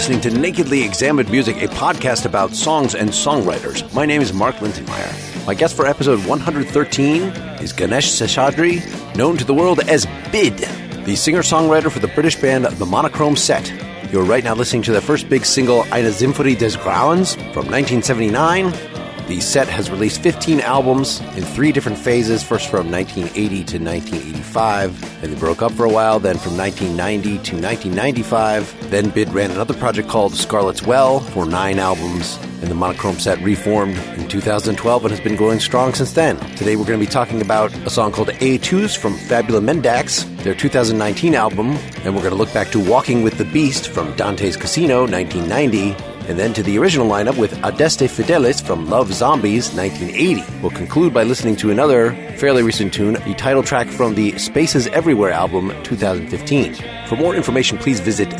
listening to Nakedly Examined Music, a podcast about songs and songwriters. My name is Mark Linsenmeyer. My guest for episode 113 is Ganesh Seshadri, known to the world as Bid, the singer-songwriter for the British band The Monochrome Set. You're right now listening to their first big single, Eine Symphonie des Grauens, from 1979. The Set has released 15 albums in 3 different phases, first from 1980 to 1985, and they broke up for a while, then from 1990 to 1995. Then Bid ran another project called Scarlet's Well for 9 albums, and the Monochrome Set reformed in 2012 and has been going strong since then. Today we're going to be talking about a song called Et tous from Fabula Mendax, their 2019 album, and we're going to look back to Walking with the Beast from Dante's Casino, 1990, and then to the original lineup with Adeste Fidelis from Love Zombies, 1980. We'll conclude by listening to another fairly recent tune, the title track from the Spaces Everywhere album, 2015. For more information, please visit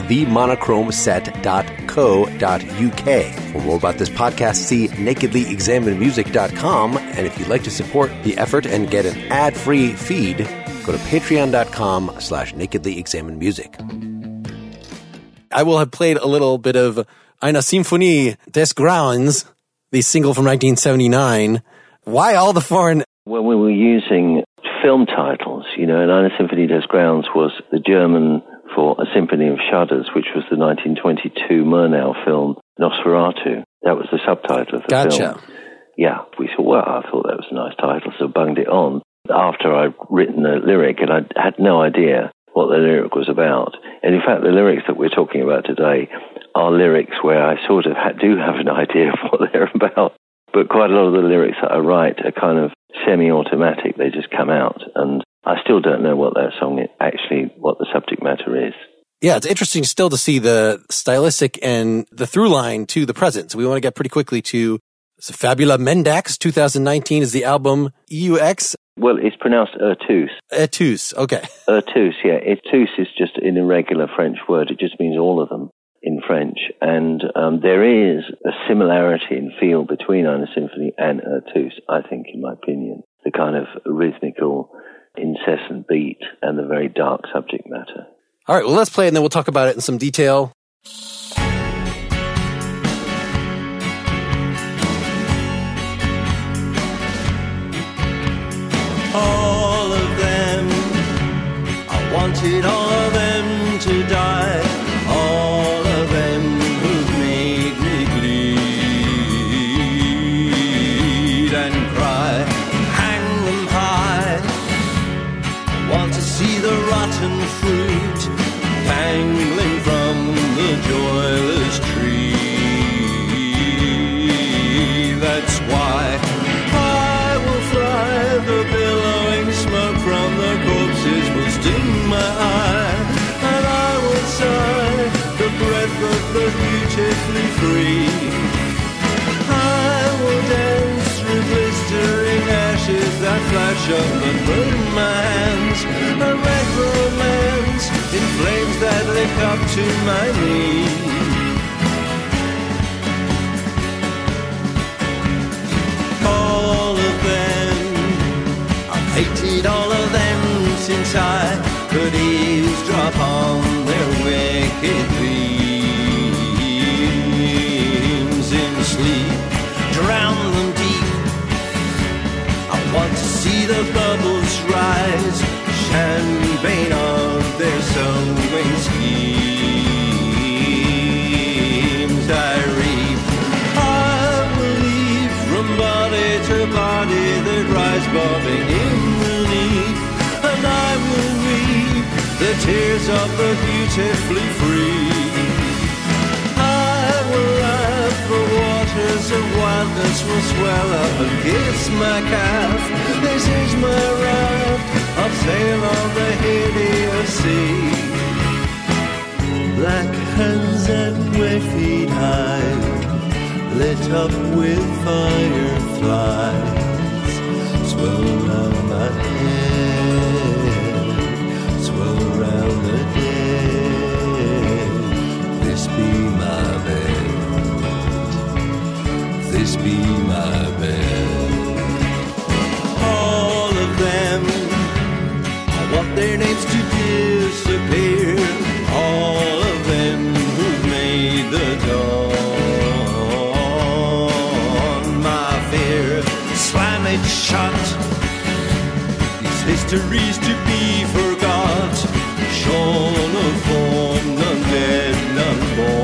themonochromset.co.uk. For more about this podcast, see nakedlyexaminedmusic.com, and if you'd like to support the effort and get an ad-free feed, go to patreon.com/nakedlyexaminedmusic. I will have played a little bit of Eine Symphonie des Grauens, the single from 1979. Why all the foreign... Well, we were using film titles, and Eine Symphonie des Grauens was the German for A Symphony of Shudders, which was the 1922 Murnau film Nosferatu. That was the subtitle of the film. Yeah, we thought, well, I thought that was a nice title, so bunged it on. After I'd written the lyric, and I had no idea what the lyric was about. And in fact, the lyrics that we're talking about today are lyrics where I sort of do have an idea of what they're about. But quite a lot of the lyrics that I write are kind of semi-automatic. They just come out. And I still don't know what that song is, actually, what the subject matter is. Yeah, it's interesting still to see the stylistic and the through line to the present. So we want to get pretty quickly to Fabula Mendax. 2019 is the album EUX. Well, it's pronounced Et tous. Et tous, okay. Et tous, yeah. Et tous is just an irregular French word. It just means all of them in French. And there is a similarity in feel between Eine Symphonie and Et tous, I think, in my opinion. The kind of rhythmical, incessant beat and the very dark subject matter. All right, well, let's play it and then we'll talk about it in some detail. All of them, I wanted all of them to die. All of them who've made me bleed and cry. Hang them high. I want to see the rotten fruit dangling from the joyless tree. That's why I will fly. The billowing smoke from the corpses will sting my eye, and I will sigh the breath of the beautifully free. I will dance through blistering ashes that flash up and burn my hands, a red romance in flames that lick up to my knees. All of them, hated all of them since I could eavesdrop on their wicked dreams. In sleep, drown them deep. I want to see the bubbles rise, champagne of their sowing schemes. I reap, I will leave from body to body that rise bobbing in the need, and I will weep the tears of the beautifully free. I will laugh, the waters of wildness will swell up and kiss my calf. This is my raft, I'll sail on the hideous sea. Black hands at my feet high, lit up with fireflies, swirl around my head, swirl around the dead. This be my bed, this be my bed. All of them, I want their names to disappear. All of them who've made the histories to be forgot, shorn of form, none dead, none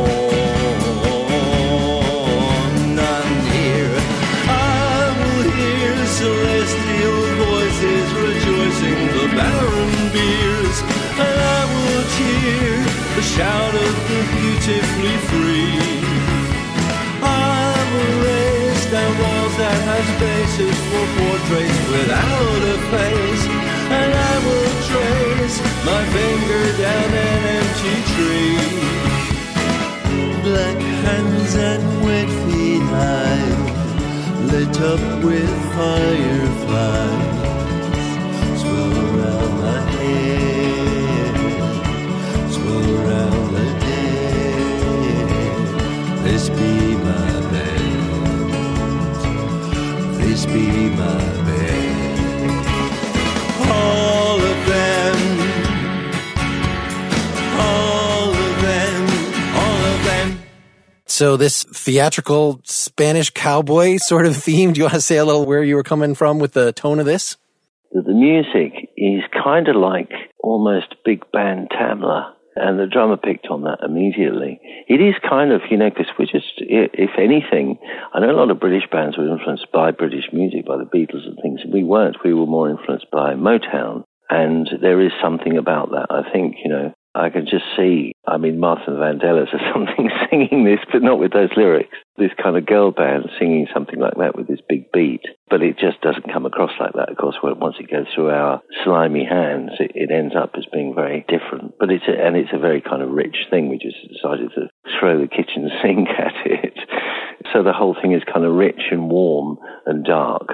born, none here. I will hear celestial voices rejoicing the barren biers, and I will cheer the shout of the beautifully free. I will raise down walls that have spaces for portraits without a face, and I will trace my finger down an empty tree. Black hands and wet feet lie lit up with fireflies, swirl around my head, swirl around the dead. This be my bed, this be my bed. All of them, all of them, all of them. So this theatrical Spanish cowboy sort of theme, do you want to say a little where you were coming from with the tone of this? The music is kind of like almost big band Tamla, and the drummer picked on that immediately. It is kind of, because we're just, if anything, I know a lot of British bands were influenced by British music, by the Beatles and things. We weren't. We were more influenced by Motown, and there is something about that. I think, I can just see, Martha Vandellas or something singing this, but not with those lyrics. This kind of girl band singing something like that with this big beat, but it just doesn't come across like that. Of course, once it goes through our slimy hands, it ends up as being very different. But it's a very kind of rich thing. We just decided to throw the kitchen sink at it. So the whole thing is kind of rich and warm and dark.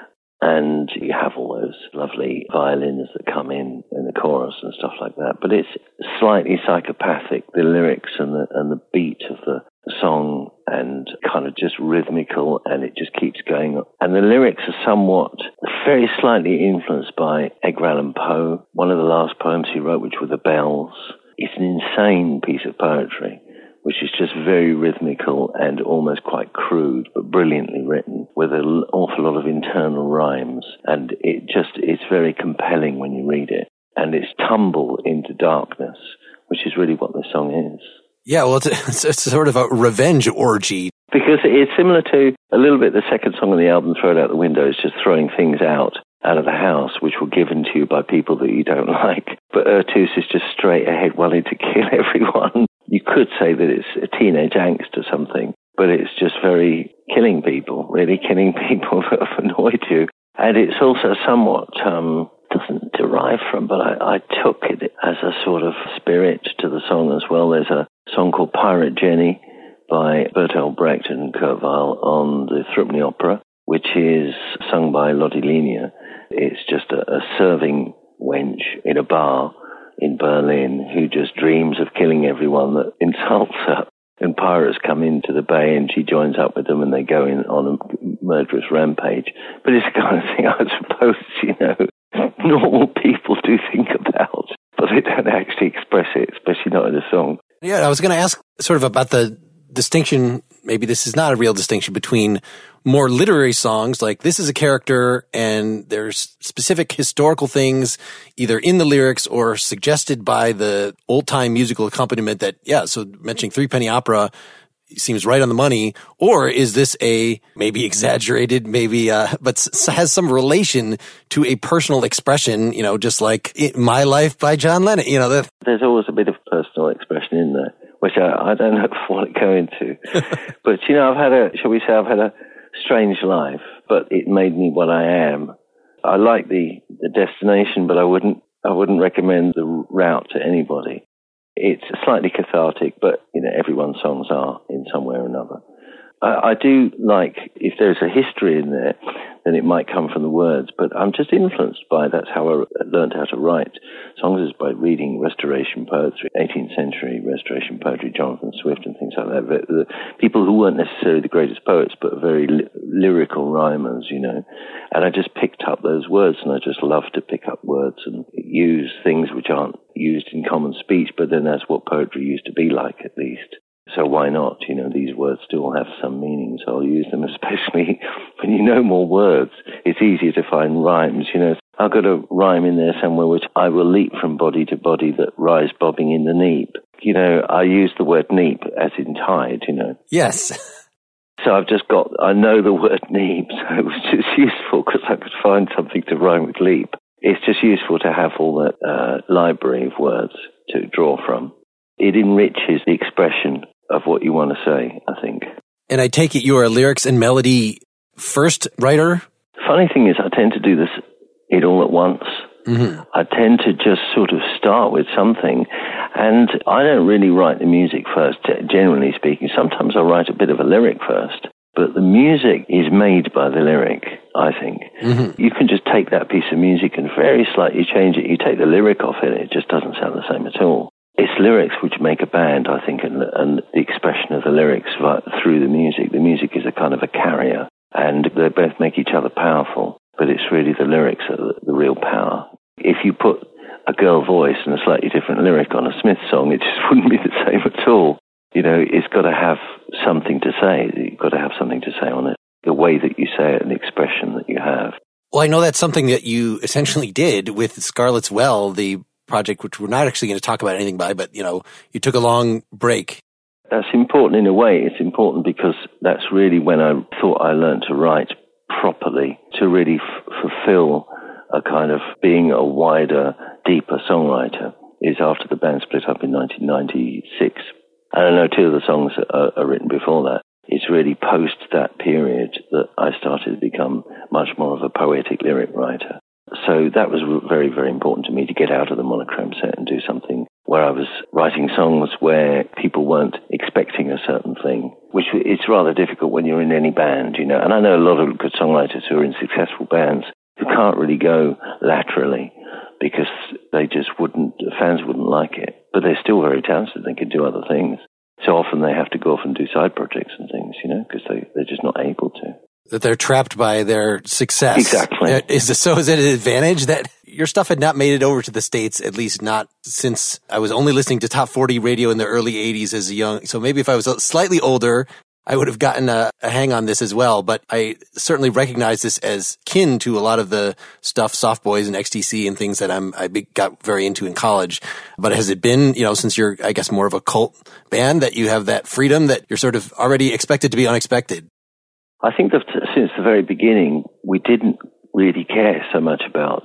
And you have all those lovely violins that come in the chorus and stuff like that. But it's slightly psychopathic, the lyrics and the beat of the song, and kind of just rhythmical, and it just keeps going. And the lyrics are somewhat, very slightly influenced by Edgar Allan Poe, one of the last poems he wrote, which were The Bells. It's an insane piece of poetry, which is just very rhythmical and almost quite crude, but brilliantly written, with an awful lot of internal rhymes. And it's very compelling when you read it. And it's tumble into darkness, which is really what the song is. Yeah, well, it's sort of a revenge orgy. Because it's similar to a little bit the second song on the album, Throw It Out the Window, is just throwing things out of the house, which were given to you by people that you don't like. But Ertus is just straight ahead wanting to kill everyone. You could say that it's a teenage angst or something, but it's just very killing people that have annoyed you. And it's also somewhat, doesn't derive from, but I took it as a sort of spirit to the song as well. There's a song called Pirate Jenny by Bertolt Brecht and Kurt Weill on the Thrupney Opera, which is sung by Lottie Lenia. It's just a serving wench in a bar in Berlin who just dreams of killing everyone that insults her. And pirates come into the bay and she joins up with them and they go in on a murderous rampage. But it's the kind of thing I suppose, normal people do think about, but they don't actually express it, especially not in a song. Yeah, I was going to ask sort of about the distinction, maybe this is not a real distinction, between more literary songs, like this is a character and there's specific historical things either in the lyrics or suggested by the old-time musical accompaniment that, so mentioning Threepenny Opera seems right on the money, or is this a maybe exaggerated, but has some relation to a personal expression, just like My Life by John Lennon, There's always a bit of personal expression in there, which I don't know if I want to go into. But, I've had a strange life, but it made me what I am. I like the destination, but I wouldn't recommend the route to anybody. It's slightly cathartic, but everyone's songs are in some way or another. I do like, if there's a history in there, then it might come from the words, but I'm just influenced by, that's how I learned how to write songs, is by reading Restoration poetry, 18th century Restoration poetry, Jonathan Swift and things like that. The people who weren't necessarily the greatest poets, but very lyrical rhymers, and I just picked up those words, and I just love to pick up words and use things which aren't used in common speech, but then that's what poetry used to be like, at least. So why not? You know, these words still have some meaning, so I'll use them, especially when you know more words. It's easier to find rhymes, you know. I've got a rhyme in there somewhere which I will leap from body to body that rise bobbing in the neap. You know, I use the word neap as in tide, you know. Yes. So I know the word neap, so it was just useful because I could find something to rhyme with leap. It's just useful to have all that library of words to draw from. It enriches the expression of what you want to say, I think. And I take it you are a lyrics and melody first writer? Funny thing is, I tend to do it all at once. Mm-hmm. I tend to just sort of start with something, and I don't really write the music first, generally speaking. Sometimes I write a bit of a lyric first, but the music is made by the lyric, I think. Mm-hmm. You can just take that piece of music and very slightly change it. You take the lyric off it just doesn't sound the same at all. It's lyrics which make a band, I think, and the expression of the lyrics through the music. The music is a kind of a carrier, and they both make each other powerful, but it's really the lyrics that are the real power. If you put a girl voice and a slightly different lyric on a Smith song, it just wouldn't be the same at all. You know, it's got to have something to say. You've got to have something to say on it. The way that you say it and the expression that you have. Well, I know that's something that you essentially did with Scarlet's Well, the project, which we're not actually going to talk about anything by, but, you know, you took a long break. That's important in a way. It's important because that's really when I thought I learned to write properly, to really fulfill a kind of being a wider, deeper songwriter, is after the band split up in 1996. And I know two of the songs are written before that. It's really post that period that I started to become much more of a poetic lyric writer. So that was very, very important to me, to get out of the Monochrome set and do something where I was writing songs where people weren't expecting a certain thing, which it's rather difficult when you're in any band, you know. And I know a lot of good songwriters who are in successful bands who can't really go laterally because the fans wouldn't like it. But they're still very talented. They can do other things. So often they have to go off and do side projects and things, you know, because they're just not able to. That they're trapped by their success. Exactly. Is it an advantage that your stuff had not made it over to the States, at least not since I was only listening to top 40 radio in the early 80s as a young, so maybe if I was slightly older, I would have gotten a hang on this as well, but I certainly recognize this as kin to a lot of the stuff, Soft Boys and XTC and things that I got very into in college. But has it been, you know, since you're, I guess, more of a cult band, that you have that freedom that you're sort of already expected to be unexpected? I think that since the very beginning, we didn't really care so much about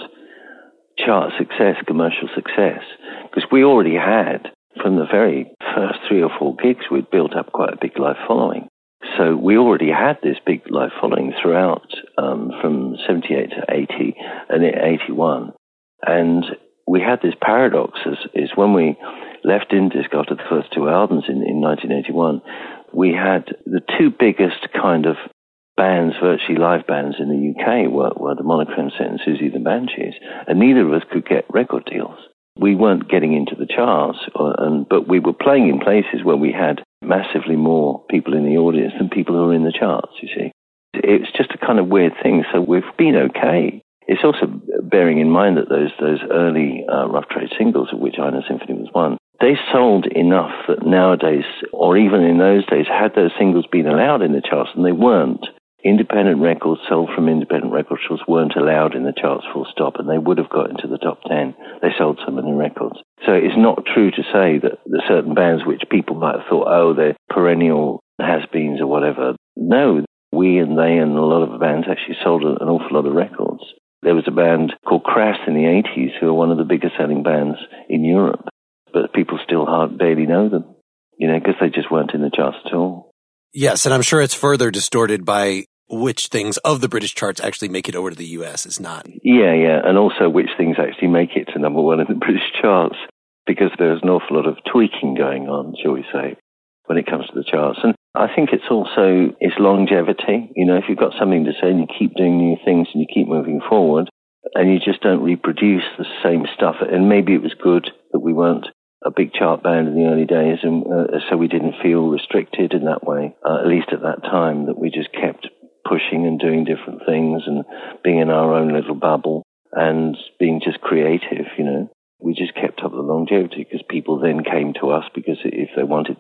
chart success, commercial success, because we already had, from the very first 3 or 4 gigs, we'd built up quite a big live following. So we already had this big live following throughout, from 78 to 80 and 81. And we had this paradox is when we left Indisc after the first 2 albums in 1981, we had the 2 biggest kind of bands, virtually live bands in the UK were the Monochrome Set and Siouxsie the Banshees, and neither of us could get record deals. We weren't getting into the charts, but we were playing in places where we had massively more people in the audience than people who were in the charts, you see. It's just a kind of weird thing, so we've been okay. It's also bearing in mind that those early Rough Trade singles, of which Inner Symphony was one, they sold enough that nowadays, or even in those days, had those singles been allowed in the charts, and they weren't, independent records sold from independent record shops weren't allowed in the charts full stop, and they would have got into the top 10. They sold so many records. So it's not true to say that the certain bands which people might have thought, oh, they're perennial has-beens or whatever. No, we and they and a lot of the bands actually sold an awful lot of records. There was a band called Crass in the 80s who were one of the biggest selling bands in Europe, but people still barely know them, you know, because they just weren't in the charts at all. Yes, and I'm sure it's further distorted by which things of the British charts actually make it over to the US. It's not. Yeah, and also which things actually make it to number 1 in the British charts, because there's an awful lot of tweaking going on, shall we say, when it comes to the charts. And I think it's also its longevity. You know, if you've got something to say and you keep doing new things and you keep moving forward, and you just don't reproduce the same stuff, and maybe it was good that we weren't a big chart band in the early days, and so we didn't feel restricted in that way, at least at that time, that we just kept pushing and doing different things and being in our own little bubble and being just creative, you know. We just kept up the longevity because people then came to us because if they wanted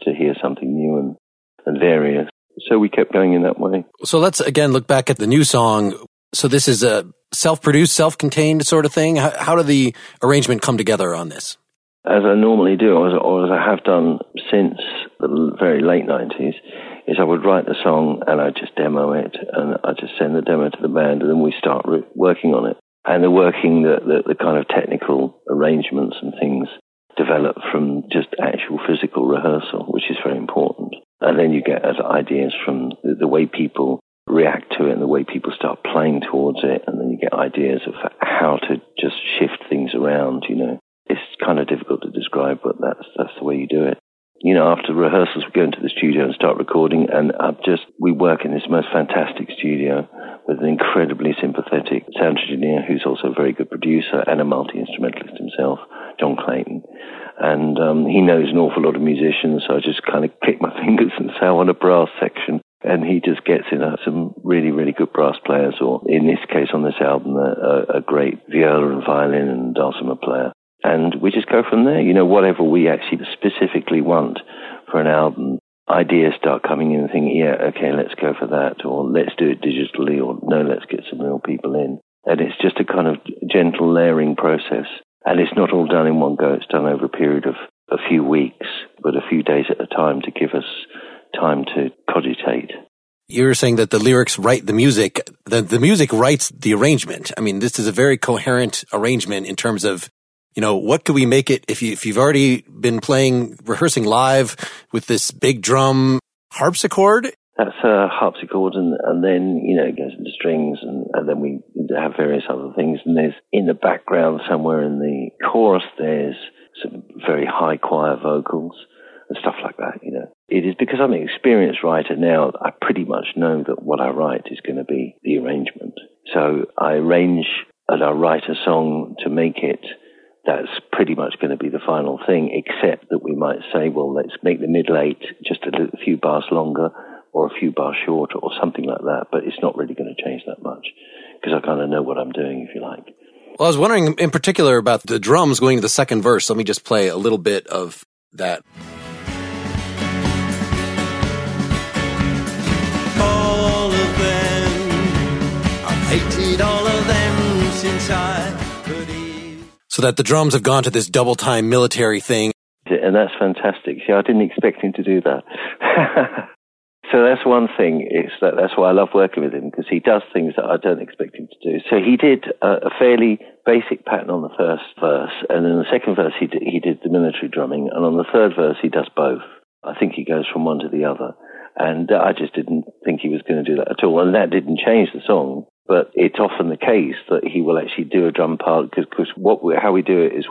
to hear something new and various. So we kept going in that way. So let's again look back at the new song. So this is a self-produced, self-contained sort of thing. How did the arrangement come together on this? As I normally do, or as I have done since the very late 90s, is I would write the song and I'd just demo it, and I'd just send the demo to the band, and then we start working on it. And the kind of technical arrangements and things develop from just actual physical rehearsal, which is very important. And then you get ideas from the way people react to it and the way people start playing towards it, and then you get ideas of how to just shift things around, you know. It's kind of difficult to describe, but that's the way you do it. You know, after rehearsals, we go into the studio and start recording, and we work in this most fantastic studio with an incredibly sympathetic sound engineer who's also a very good producer and a multi-instrumentalist himself, John Clayton. And he knows an awful lot of musicians, so I just kind of click my fingers and say, I want a brass section. And he just gets in some really, really good brass players, or in this case on this album, a great viola and violin and dulcimer player. And we just go from there. You know, whatever we actually specifically want for an album, ideas start coming in and thinking, yeah, okay, let's go for that, or let's do it digitally, or no, let's get some real people in. And it's just a kind of gentle layering process. And it's not all done in one go. It's done over a period of a few weeks, but a few days at a time to give us time to cogitate. You're saying that the lyrics write the music, the music writes the arrangement. I mean, this is a very coherent arrangement in terms of, you know, what could we make it if you've already been rehearsing live with this big drum harpsichord? That's a harpsichord, and then, you know, it goes into strings, and then we have various other things. And there's, in the background somewhere in the chorus, there's some very high choir vocals and stuff like that, you know. It is because I'm an experienced writer now, I pretty much know that what I write is going to be the arrangement. So I arrange and I write a song to make it. That's pretty much going to be the final thing, except that we might say, well, let's make the middle eight just a few bars longer or a few bars shorter or something like that. But it's not really going to change that much because I kind of know what I'm doing, if you like. Well, I was wondering in particular about the drums going to the second verse. Let me just play a little bit of that. All of them, I've hated all of them since I could eat. So that the drums have gone to this double-time military thing. And that's fantastic. See, I didn't expect him to do that. So that's one thing. That's why I love working with him, because he does things that I don't expect him to do. So he did a fairly basic pattern on the first verse, and in the second verse he did the military drumming, and on the third verse he does both. I think he goes from one to the other. And I just didn't think he was going to do that at all. And that didn't change the song. But it's often the case that he will actually do a drum part, because how we do it is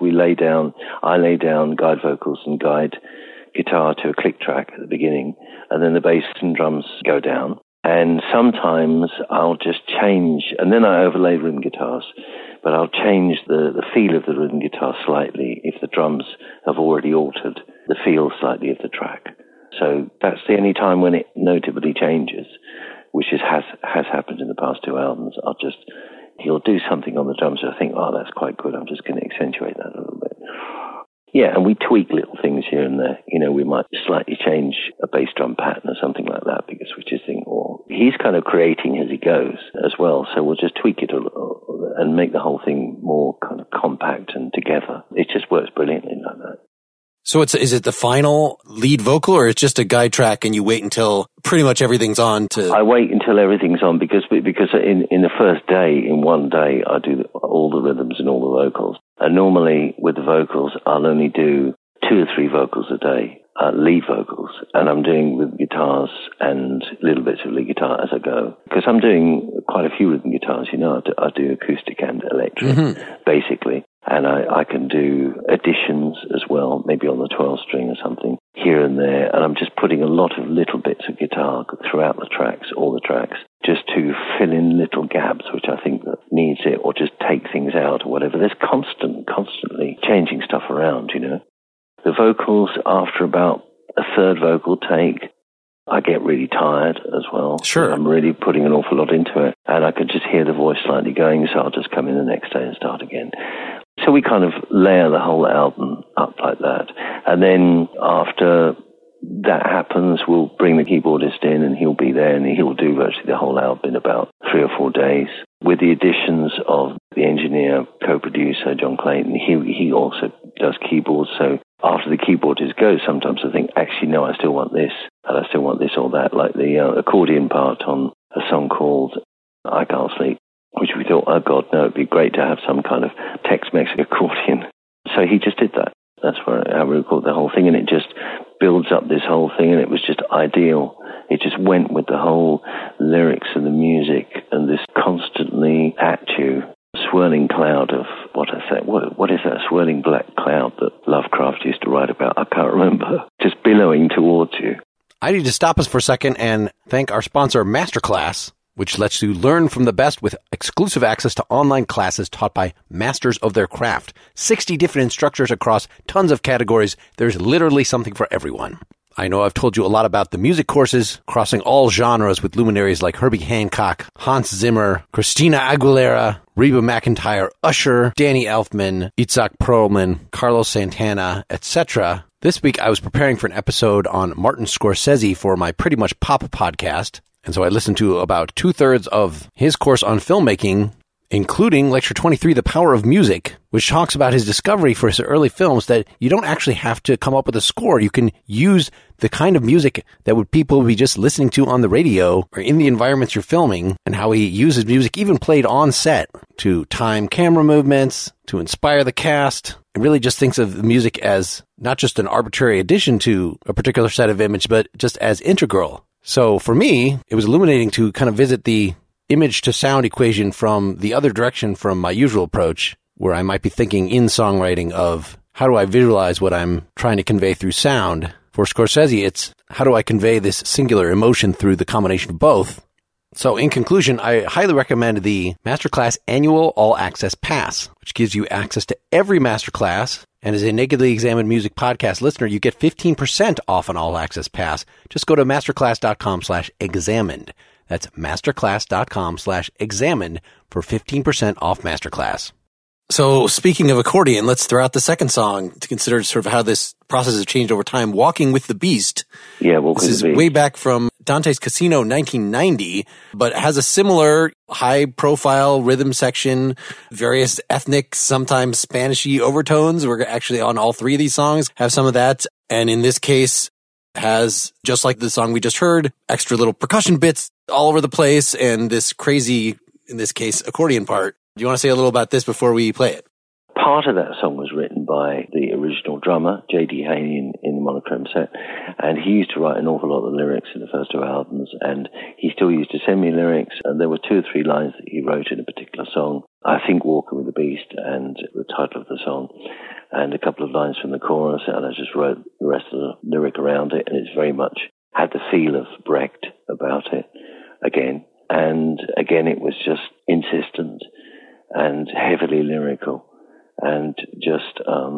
I lay down guide vocals and guide guitar to a click track at the beginning, and then the bass and drums go down. And sometimes I'll just change, and then I overlay rhythm guitars, but I'll change the feel of the rhythm guitar slightly if the drums have already altered the feel slightly of the track. So that's the only time when it notably changes, which has happened in the past two albums. He'll do something on the drums and I think, oh, that's quite good. I'm just going to accentuate that a little bit. Yeah, and we tweak little things here and there. You know, we might slightly change a bass drum pattern or something like that because we just think, oh, he's kind of creating as he goes as well. So we'll just tweak it a little and make the whole thing more kind of compact and together. It just works brilliantly like that. So is it the final lead vocal, or it's just a guide track and you wait until pretty much everything's on to... I wait until everything's on because in the first day, in one day, I do all the rhythms and all the vocals. And normally with the vocals, I'll only do 2 or 3 vocals a day, lead vocals. And I'm doing with guitars and little bits of lead guitar as I go. Because I'm doing quite a few rhythm guitars, you know, I do acoustic and electric, basically. And I can do additions as well, maybe on the 12 string or something, here and there. And I'm just putting a lot of little bits of guitar throughout the tracks, all the tracks, just to fill in little gaps, which I think that needs it, or just take things out or whatever. There's constantly changing stuff around, you know. The vocals, after about a third vocal take, I get really tired as well. Sure. I'm really putting an awful lot into it. And I can just hear the voice slightly going, so I'll just come in the next day and start again. So we kind of layer the whole album up like that. And then after that happens, we'll bring the keyboardist in and he'll be there and he'll do virtually the whole album in about 3 or 4 days. With the additions of the engineer, co-producer, John Clayton, he also does keyboards. So after the keyboardist goes, sometimes I think, actually, no, I still want this, and I still want this or that, like the accordion part on a song called I Can't Sleep, which we thought, oh God, no, it'd be great to have some kind of Tex-Mex accordion. So he just did that. That's how we recorded the whole thing, and it just builds up this whole thing, and it was just ideal. It just went with the whole lyrics and the music and this constantly at you swirling cloud of what is that swirling black cloud that Lovecraft used to write about? I can't remember. Just billowing towards you. I need to stop us for a second and thank our sponsor, Masterclass, which lets you learn from the best with exclusive access to online classes taught by masters of their craft. 60 different instructors across tons of categories. There's literally something for everyone. I know I've told you a lot about the music courses, crossing all genres with luminaries like Herbie Hancock, Hans Zimmer, Christina Aguilera, Reba McEntire, Usher, Danny Elfman, Itzhak Perlman, Carlos Santana, etc. This week I was preparing for an episode on Martin Scorsese for my Pretty Much Pop podcast, and so I listened to about 2/3 of his course on filmmaking, including Lecture 23, The Power of Music, which talks about his discovery for his early films that you don't actually have to come up with a score. You can use the kind of music that people would be just listening to on the radio or in the environments you're filming, and how he uses music even played on set to time camera movements, to inspire the cast, and really just thinks of the music as not just an arbitrary addition to a particular set of image, but just as integral. So for me, it was illuminating to kind of visit the image to sound equation from the other direction from my usual approach, where I might be thinking in songwriting of how do I visualize what I'm trying to convey through sound. For Scorsese, it's how do I convey this singular emotion through the combination of both. So in conclusion, I highly recommend the Masterclass Annual All Access Pass, which gives you access to every masterclass. And as a Nakedly Examined Music podcast listener, you get 15% off an All Access Pass. Just go to masterclass.com/examined. That's masterclass.com/examined for 15% off Masterclass. So speaking of accordion, let's throw out the second song to consider sort of how this process has changed over time. Walking with the Beast. Yeah, Walking with the Beast. This is way back from Dante's Casino, 1990, but has a similar high-profile rhythm section, various ethnic, sometimes Spanish-y overtones. We're actually on all 3 of these songs, have some of that. And in this case, has, just like the song we just heard, extra little percussion bits all over the place, and this crazy, in this case, accordion part. Do you want to say a little about this before we play it? Part of that song was written by the original drummer, J.D. Haney, in the Monochrome set, and he used to write an awful lot of the lyrics in the first 2 albums, and he still used to send me lyrics, and there were 2 or 3 lines that he wrote in a particular song. I think Walking with the Beast and the title of the song, and a couple of lines from the chorus, and I just wrote the rest of the lyric around it, and it's very much had the feel of Brecht about it again. And again, it was just insistent and heavily lyrical, and just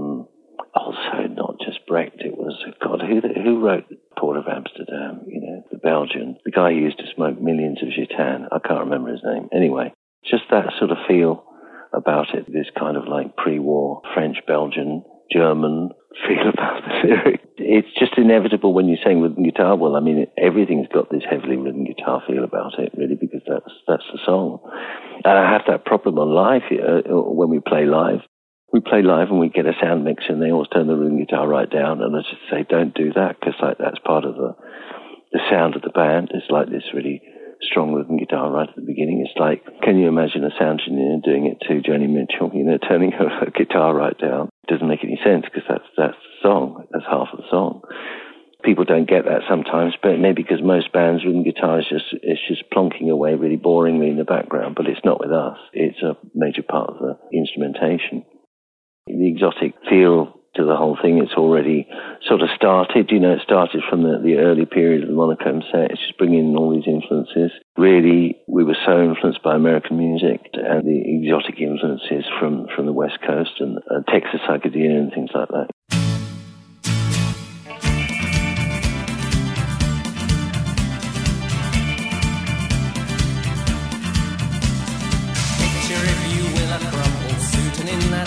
also not just Brecht. It was, God, who wrote Port of Amsterdam? You know, the Belgian, the guy who used to smoke millions of Gitane. I can't remember his name. Anyway, just that sort of feel about it. This kind of like pre-war French, Belgian, German feel about the lyric. It's just inevitable when you're saying rhythm guitar. Well, I mean, everything's got this heavily rhythm guitar feel about it, really, because that's the song. And I have that problem on live when we play live. We play live and we get a sound mix and they always turn the rhythm guitar right down. And I just say, don't do that, because like that's part of the sound of the band. It's like this really strong rhythm guitar right at the beginning. It's like, can you imagine a sound engineer doing it to Joni Mitchell, turning her guitar right down? It doesn't make any sense, because that's the song. That's half of the song. People don't get that sometimes, but maybe because most bands, rhythm guitar is just plonking away really boringly in the background, but it's not with us. It's a major part of the instrumentation. The exotic feel to the whole thing, it's already sort of started. It started from the early period of the Monochrome set. It's just bringing in all these influences. Really, we were so influenced by American music and the exotic influences from the West Coast and Texas psychedelia and things like that.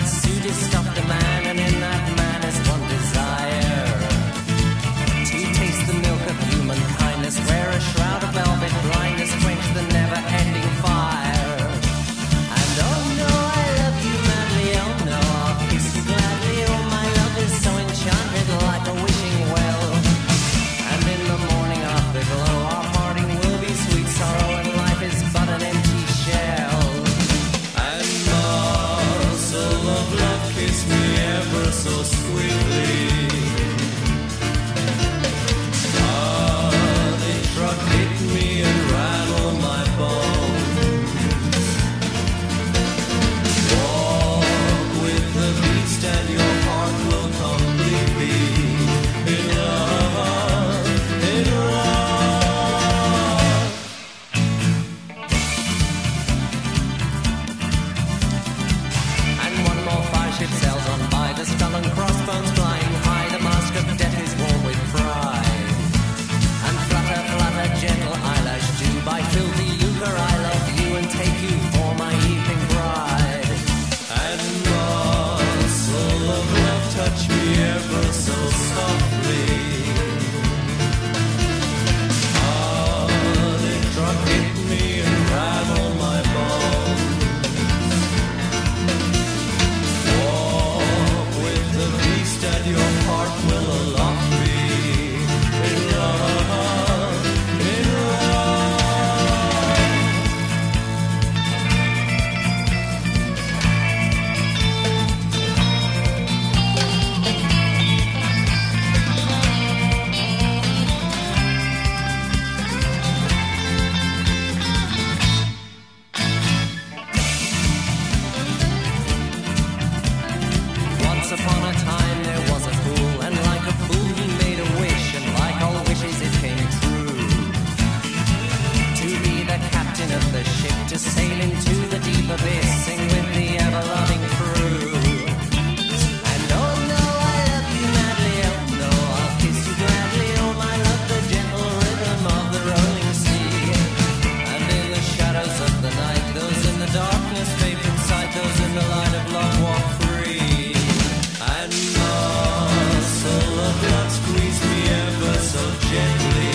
Stuffed a man, and in that man is one desire to taste squeeze me ever so sweetly. The truck hit me and rattled my bones. Walk with the beast and your heart will humbly be in love, in love. And one more fire ship sails on by, the skull and crossbones flying high, the mask of death is worn with pride. And flutter, flutter, gentle eyelash, do by filthy lucre I love you and take you for my evening bride. And muscle of love touch me ever so softly. The truck hit me and rattled my bones. Walk with the beast and your heart will aloft be in love, in love. Once upon a time there was a fool, and like a fool he made a wish, and like all wishes it came true. To be the captain of the ship, to sail into the deep abyss, sing with the ever-loving crew. And oh no, I love you madly, oh no, I'll kiss you gladly, oh my love, the gentle rhythm of the rolling sea. And in the shadows of the night, those in the darkness vape inside, those in the light of love walk free. And muscle of love squeeze me ever so gently.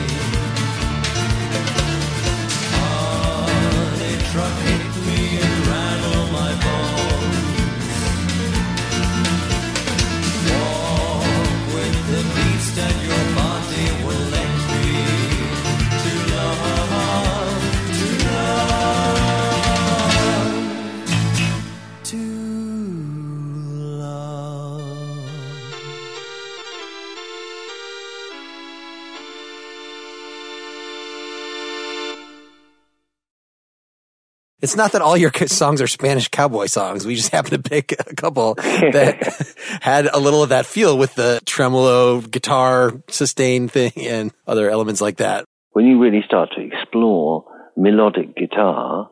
The truck hit me and rattled my bones. Walk with the beast and your body will let me to love, to love, to love. It's not that all your songs are Spanish cowboy songs. We just happen to pick a couple that had a little of that feel with the tremolo guitar sustain thing and other elements like that. When you really start to explore melodic guitar,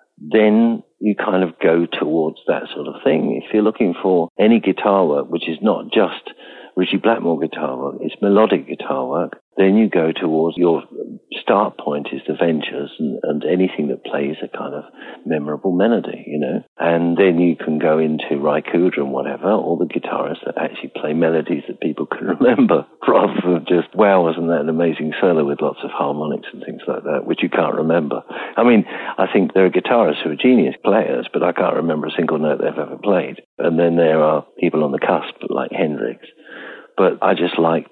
then you kind of go towards that sort of thing. If you're looking for any guitar work, which is not just Ritchie Blackmore guitar work, it's melodic guitar work, then you go towards your start point is the Ventures and anything that plays a kind of memorable melody, you know. And then you can go into Ry Cooder and whatever, all the guitarists that actually play melodies that people can remember, rather than just, wow, wasn't that an amazing solo with lots of harmonics and things like that, which you can't remember. I mean, I think there are guitarists who are genius players, but I can't remember a single note they've ever played. And then there are people on the cusp like Hendrix. But I just like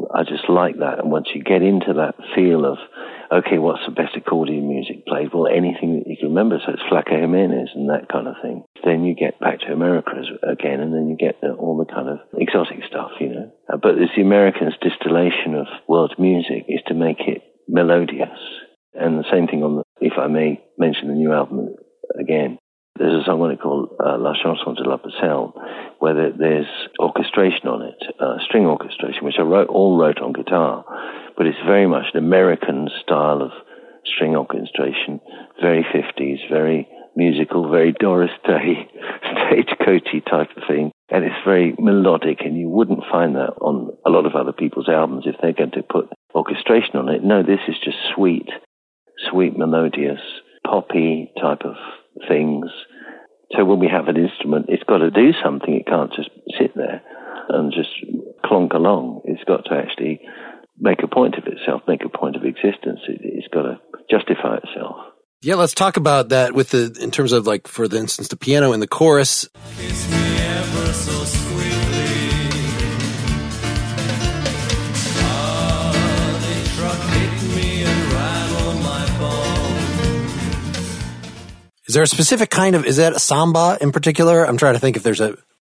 that. And once you get into that feel of, okay, what's the best accordion music played? Well, anything that you can remember. So it's Flaco Jimenez and that kind of thing. Then you get back to America again, and then you get all the kind of exotic stuff, you know. But it's the Americans' distillation of world music is to make it melodious. And the same thing on if I may mention the new album again. There's a song on it called La Chanson de la Pucelle, where there's orchestration on it, string orchestration, which I wrote on guitar, but it's very much an American style of string orchestration, very 50s, very musical, very Doris Day, stagecoachy type of thing, and it's very melodic, and you wouldn't find that on a lot of other people's albums if they're going to put orchestration on it. No, this is just sweet, melodious, poppy type of things. So when we have an instrument, it's got to do something. It can't just sit there and just clonk along. It's got to actually make a point of itself, make a point of existence. It's got to justify itself. Yeah, let's talk about that in terms of, like, for instance, the piano in the chorus. Kiss me ever so sweetly. The truck hit me and rattled my bones. Is there a specific is that a samba in particular? I'm trying to think if there's a...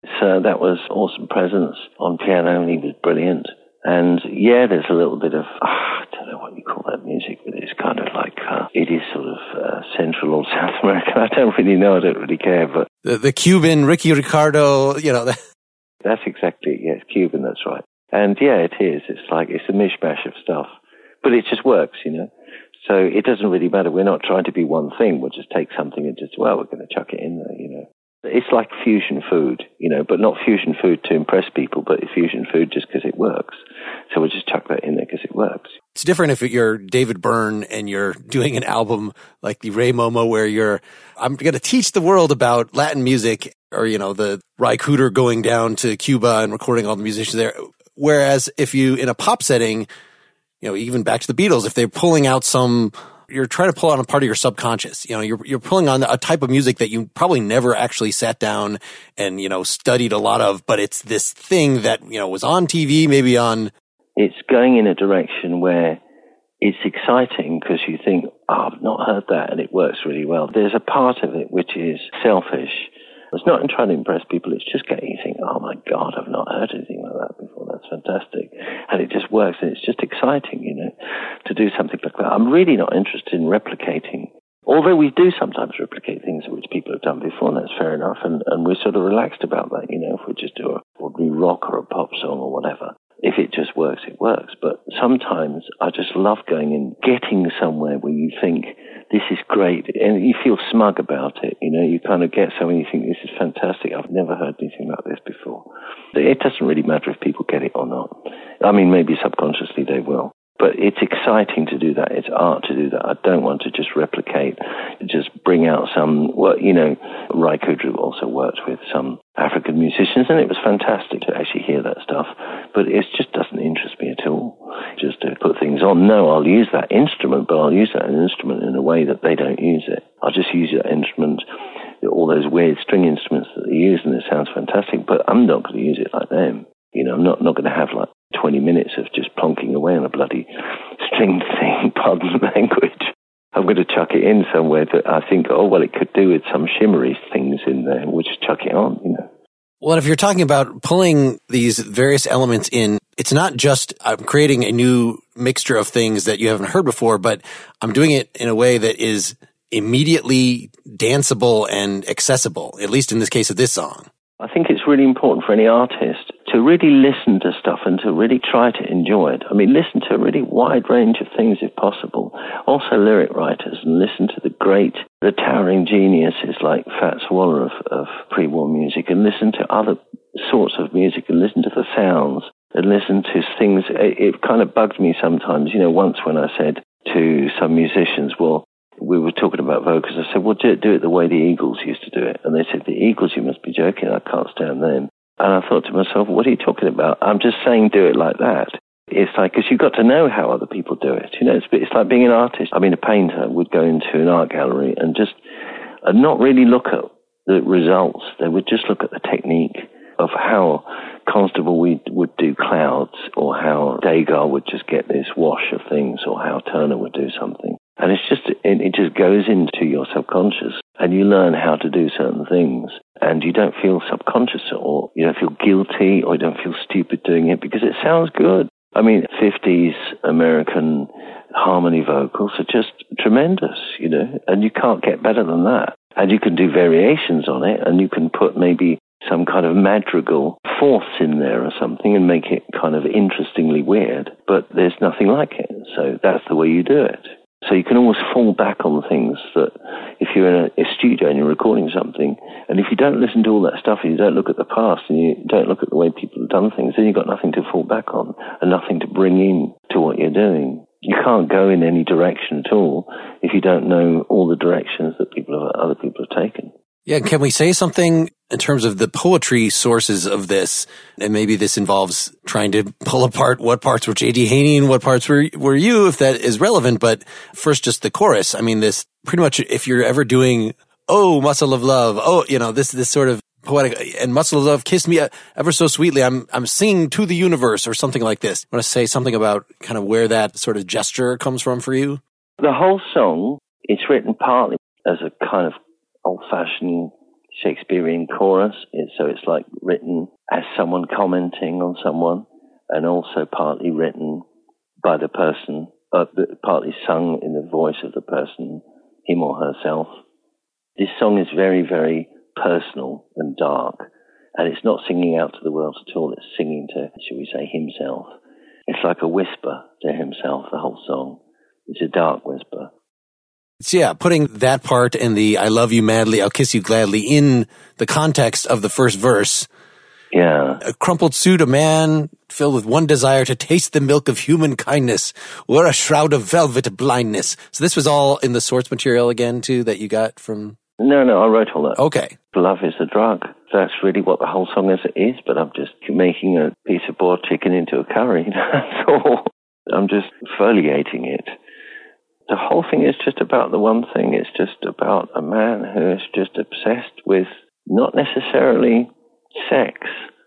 So that was Awesome Presence on piano, and he was brilliant. And yeah, there's a little bit of, I don't know what you call that music, but it's kind of like, it is sort of Central or South American. I don't really know, I don't really care, but... The Cuban, Ricky Ricardo, you know... That's exactly it, yes, Cuban, that's right. And yeah, it is. It's like, it's a mishmash of stuff. But it just works, you know. So it doesn't really matter. We're not trying to be one thing. We'll just take something and just, well, we're going to chuck it in there, you know. It's like fusion food, you know, but not fusion food to impress people, but fusion food just because it works. So we'll just chuck that in there because it works. It's different if you're David Byrne and you're doing an album like the Ray Momo where I'm going to teach the world about Latin music, or, you know, the Ry Cooder going down to Cuba and recording all the musicians there. Whereas if you, in a pop setting, you know, even back to the Beatles, if they're pulling out you're trying to pull out a part of your subconscious. You know, you're pulling on a type of music that you probably never actually sat down and, you know, studied a lot of, but it's this thing that, you know, was on TV, maybe on... It's going in a direction where it's exciting because you think, oh, I've not heard that, and it works really well. There's a part of it which is selfish. It's not in trying to impress people, it's just getting you think, oh my God, I've not heard anything like that before, that's fantastic. And it just works, and it's just exciting, you know, to do something like that. I'm really not interested in replicating, although we do sometimes replicate things which people have done before, and that's fair enough, and we're sort of relaxed about that, you know, if we just do a ordinary rock or a pop song or whatever. If it just works, it works. But sometimes I just love going and getting somewhere where you think, this is great, and you feel smug about it, you know, you kind of get somewhere and you think, this is fantastic, I've never heard anything like this before. It doesn't really matter if people get it or not. I mean, maybe subconsciously they will. But it's exciting to do that. It's art to do that. I don't want to just replicate, just bring out some, well, you know, Ry Cooder also worked with some African musicians, and it was fantastic to actually hear that stuff. But it just doesn't interest me at all, just to put things on. No, I'll use that instrument, but I'll use that instrument in a way that they don't use it. I'll just use that instrument, all those weird string instruments that they use, and it sounds fantastic, but I'm not going to use it like them. You know, I'm not going to have like 20 minutes of just plonking away on a bloody string thing, pardon the language. I'm going to chuck it in somewhere that I think, oh, well, it could do with some shimmery things in there. We'll just chuck it on, you know. Well, if you're talking about pulling these various elements in, it's not just I'm creating a new mixture of things that you haven't heard before, but I'm doing it in a way that is immediately danceable and accessible, at least in this case of this song. I think it's really important for any artist to really listen to stuff and to really try to enjoy it. I mean, listen to a really wide range of things if possible. Also lyric writers, and listen to the towering geniuses like Fats Waller of pre-war music, and listen to other sorts of music, and listen to the sounds, and listen to things. It kind of bugged me sometimes, you know, once when I said to some musicians, well, we were talking about vocals. I said, well, do it the way the Eagles used to do it. And they said, the Eagles, you must be joking. I can't stand them. And I thought to myself, what are you talking about? I'm just saying do it like that. It's like, because you've got to know how other people do it. You know, it's like being an artist. I mean, a painter would go into an art gallery and just not really look at the results. They would just look at the technique of how Constable would do clouds, or how Degas would just get this wash of things, or how Turner would do something. And it just goes into your subconscious, and you learn how to do certain things, and you don't feel subconscious, or you don't feel guilty, or you don't feel stupid doing it because it sounds good. I mean, 50s American harmony vocals are just tremendous, you know, and you can't get better than that. And you can do variations on it, and you can put maybe some kind of madrigal fourths in there or something and make it kind of interestingly weird, but there's nothing like it. So that's the way you do it. So you can always fall back on things that if you're in a studio and you're recording something, and if you don't listen to all that stuff and you don't look at the past and you don't look at the way people have done things, then you've got nothing to fall back on and nothing to bring in to what you're doing. You can't go in any direction at all if you don't know all the directions that other people have taken. Yeah, can we say something in terms of the poetry sources of this? And maybe this involves trying to pull apart what parts were J.D. Haney and what parts were you, if that is relevant. But first, just the chorus. I mean, this pretty much, if you're ever doing, oh, muscle of love, oh, you know, this sort of poetic, and muscle of love, kiss me ever so sweetly, I'm singing to the universe, or something like this. I want to say something about kind of where that sort of gesture comes from for you? The whole song is written partly as a kind of old-fashioned Shakespearean chorus. So it's like written as someone commenting on someone, and also partly written by the person, partly sung in the voice of the person, him or herself. This song is very, very personal and dark, and it's not singing out to the world at all. It's singing to, shall we say, himself. It's like a whisper to himself, the whole song. It's a dark whisper. So yeah, putting that part and the I love you madly, I'll kiss you gladly in the context of the first verse. Yeah. A crumpled suit, a man filled with one desire to taste the milk of human kindness, or a shroud of velvet blindness. So this was all in the source material again, too, that you got from... No, I wrote all that. Okay. Love is a drug. That's really what the whole song is, but I'm just making a piece of boiled chicken into a curry. That's all. I'm just foliating it. The whole thing is just about the one thing. It's just about a man who is just obsessed with not necessarily sex,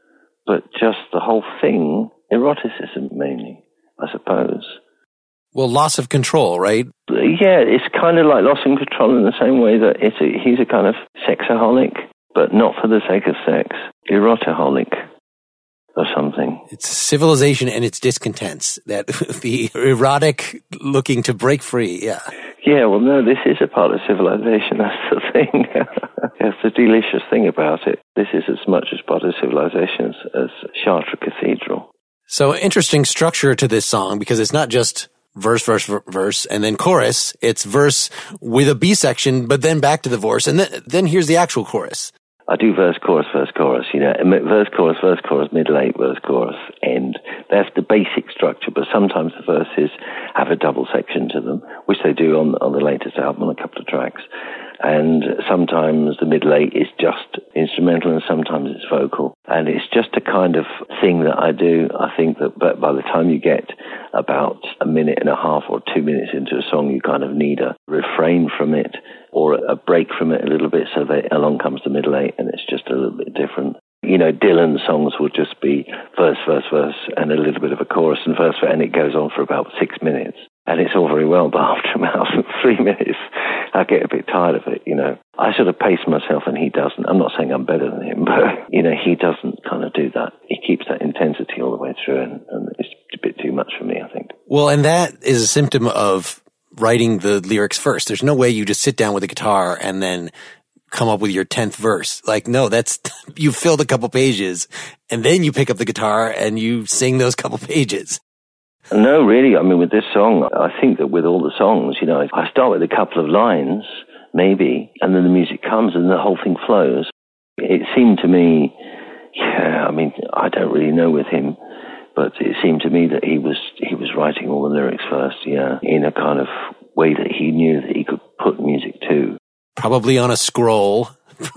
but just the whole thing, eroticism mainly, I suppose. Well, loss of control, right? Yeah, it's kind of like loss of control in the same way that he's a kind of sexaholic, but not for the sake of sex, erotaholic or something. It's civilization and its discontents, that the erotic looking to break free, yeah. Yeah, well, no, this is a part of civilization, that's the thing. That's the delicious thing about it. This is as much as part of civilization as Chartres Cathedral. So interesting structure to this song, because it's not just verse, verse, verse, and then chorus. It's verse with a B section, but then back to the verse, and then here's the actual chorus. I do verse, chorus, you know, verse, chorus, middle eight, verse, chorus, end. That's the basic structure, but sometimes the verses have a double section to them, which they do on the latest album on a couple of tracks. And sometimes the middle eight is just instrumental and sometimes it's vocal. And it's just a kind of thing that I do. I think that by the time you get about a minute and a half or 2 minutes into a song, you kind of need a refrain from it or a break from it a little bit, so that along comes the middle eight and it's just a little bit different. You know, Dylan's songs will just be verse, and a little bit of a chorus and verse, and it goes on for about 6 minutes. And it's all very well, but after about 3 minutes, I get a bit tired of it, you know. I sort of pace myself and he doesn't. I'm not saying I'm better than him, but, you know, he doesn't kind of do that. He keeps that intensity all the way through, and it's a bit too much for me, I think. Well, and that is a symptom of writing the lyrics first. There's no way you just sit down with a guitar and then come up with your 10th verse. Like, no, that's, you filled a couple pages and then you pick up the guitar and you sing those couple pages. No, really. I mean, with this song, I think that with all the songs, you know, I start with a couple of lines, maybe, and then the music comes and the whole thing flows. It seemed to me, yeah, I mean, I don't really know with him, but it seemed to me that he was writing all the lyrics first, yeah, in a kind of way that he knew that he could put music to. Probably on a scroll.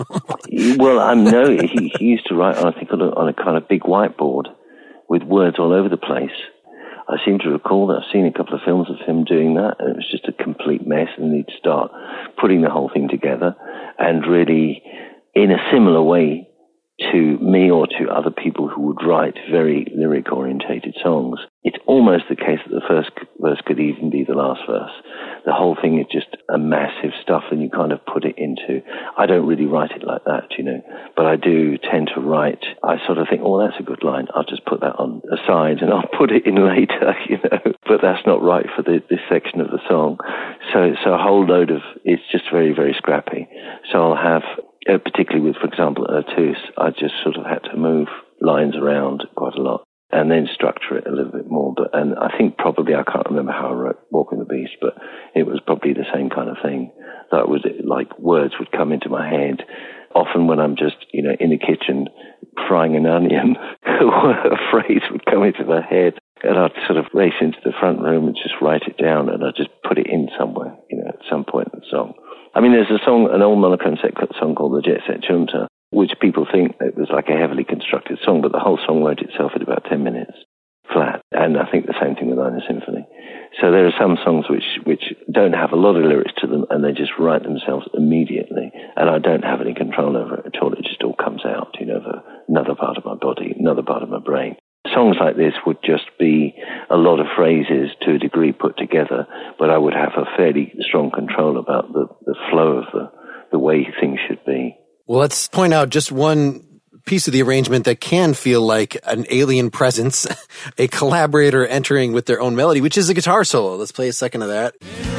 Well, no, he used to write, I think, on a kind of big whiteboard with words all over the place. I seem to recall that I've seen a couple of films of him doing that, and it was just a complete mess, and he'd start putting the whole thing together, and really, in a similar way to me or to other people who would write very lyric-orientated songs, it's almost the case that the first verse could even be the last verse. The whole thing is just a massive stuff, and you kind of put it into... I don't really write it like that, you know, but I do tend to write... I sort of think, oh, that's a good line. I'll just put that on aside, and I'll put it in later, you know, but that's not right for this section of the song. So a whole load of... It's just very, very scrappy. So I'll have... particularly with, for example, Ertus, I just sort of had to move lines around quite a lot and then structure it a little bit more. And I think probably, I can't remember how I wrote Walking the Beast, but it was probably the same kind of thing. That was like words would come into my head. Often when I'm just, you know, in the kitchen frying an onion, a phrase would come into my head and I'd sort of race into the front room and just write it down, and I'd just put it in somewhere, you know, at some point in the song. I mean, there's a song, an old Mollicone song called The Jet Set Junta, which people think it was like a heavily constructed song, but the whole song wrote itself in about 10 minutes, flat. And I think the same thing with Minor Symphony. So there are some songs which don't have a lot of lyrics to them, and they just write themselves immediately, and I don't have any control over it at all. It just all comes out, you know, another part of my body, another part of my brain. Songs like this would just be a lot of phrases to a degree put together, but I would have a fairly strong control about the flow of the way things should be. Well, let's point out just one piece of the arrangement that can feel like an alien presence, a collaborator entering with their own melody, which is a guitar solo. Let's play a second of that.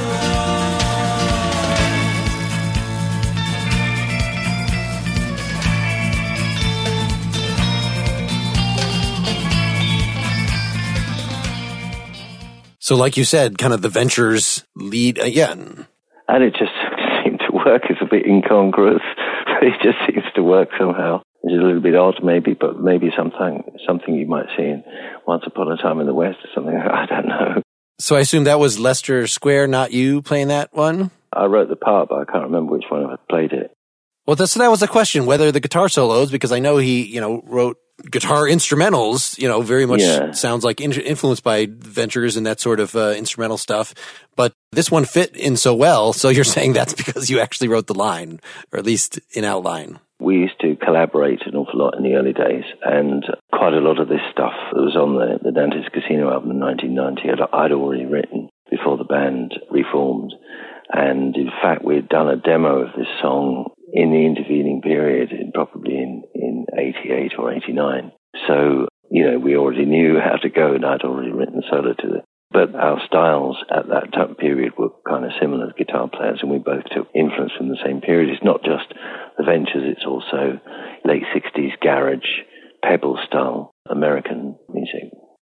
So like you said, kind of the Ventures lead again. And it just seemed to work. It's a bit incongruous, but it just seems to work somehow. It's a little bit odd maybe, but maybe something you might see in Once Upon a Time in the West or something. I don't know. So I assume that was Leicester Square, not you playing that one? I wrote the part, but I can't remember which one I played it. Well, that was the question, whether the guitar solos, because I know he, wrote guitar instrumentals, very much sounds like influenced by Ventures and that sort of instrumental stuff. But this one fit in so well. So you're saying that's because you actually wrote the line, or at least in outline. We used to collaborate an awful lot in the early days, and quite a lot of this stuff that was on the Dante's Casino album in 1990 I'd already written before the band reformed. And in fact, we'd done a demo of this song in the intervening period, probably in 88 or 89. So, we already knew how to go, and I'd already written solo to it. But our styles at that time period were kind of similar as guitar players, and we both took influence from the same period. It's not just the Ventures, it's also late 60s garage, pebble style American music.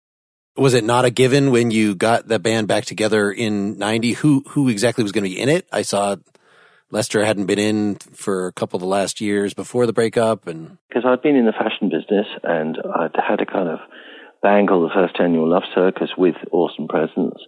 Was it not a given when you got the band back together in 90? Who exactly was going to be in it? I saw Lester hadn't been in for a couple of the last years before the breakup. And because I'd been in the fashion business, and I'd had a kind of band called the First Annual Love Circus with Awesome Presence.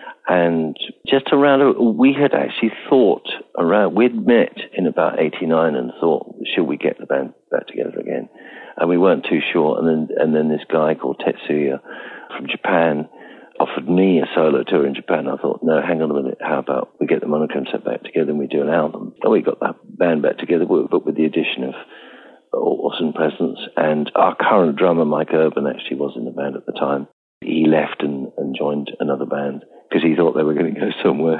And just around, we had actually thought around, we'd met in about 89 and thought, should we get the band back together again? And we weren't too sure. And then this guy called Tetsuya from Japan offered me a solo tour in Japan. I thought, no, hang on a minute, how about we get the Monochrome set back together and we do an album? And we got that band back together, but with the addition of Awesome Presence. And our current drummer, Mike Urban, actually was in the band at the time. He left and joined another band because he thought they were going to go somewhere.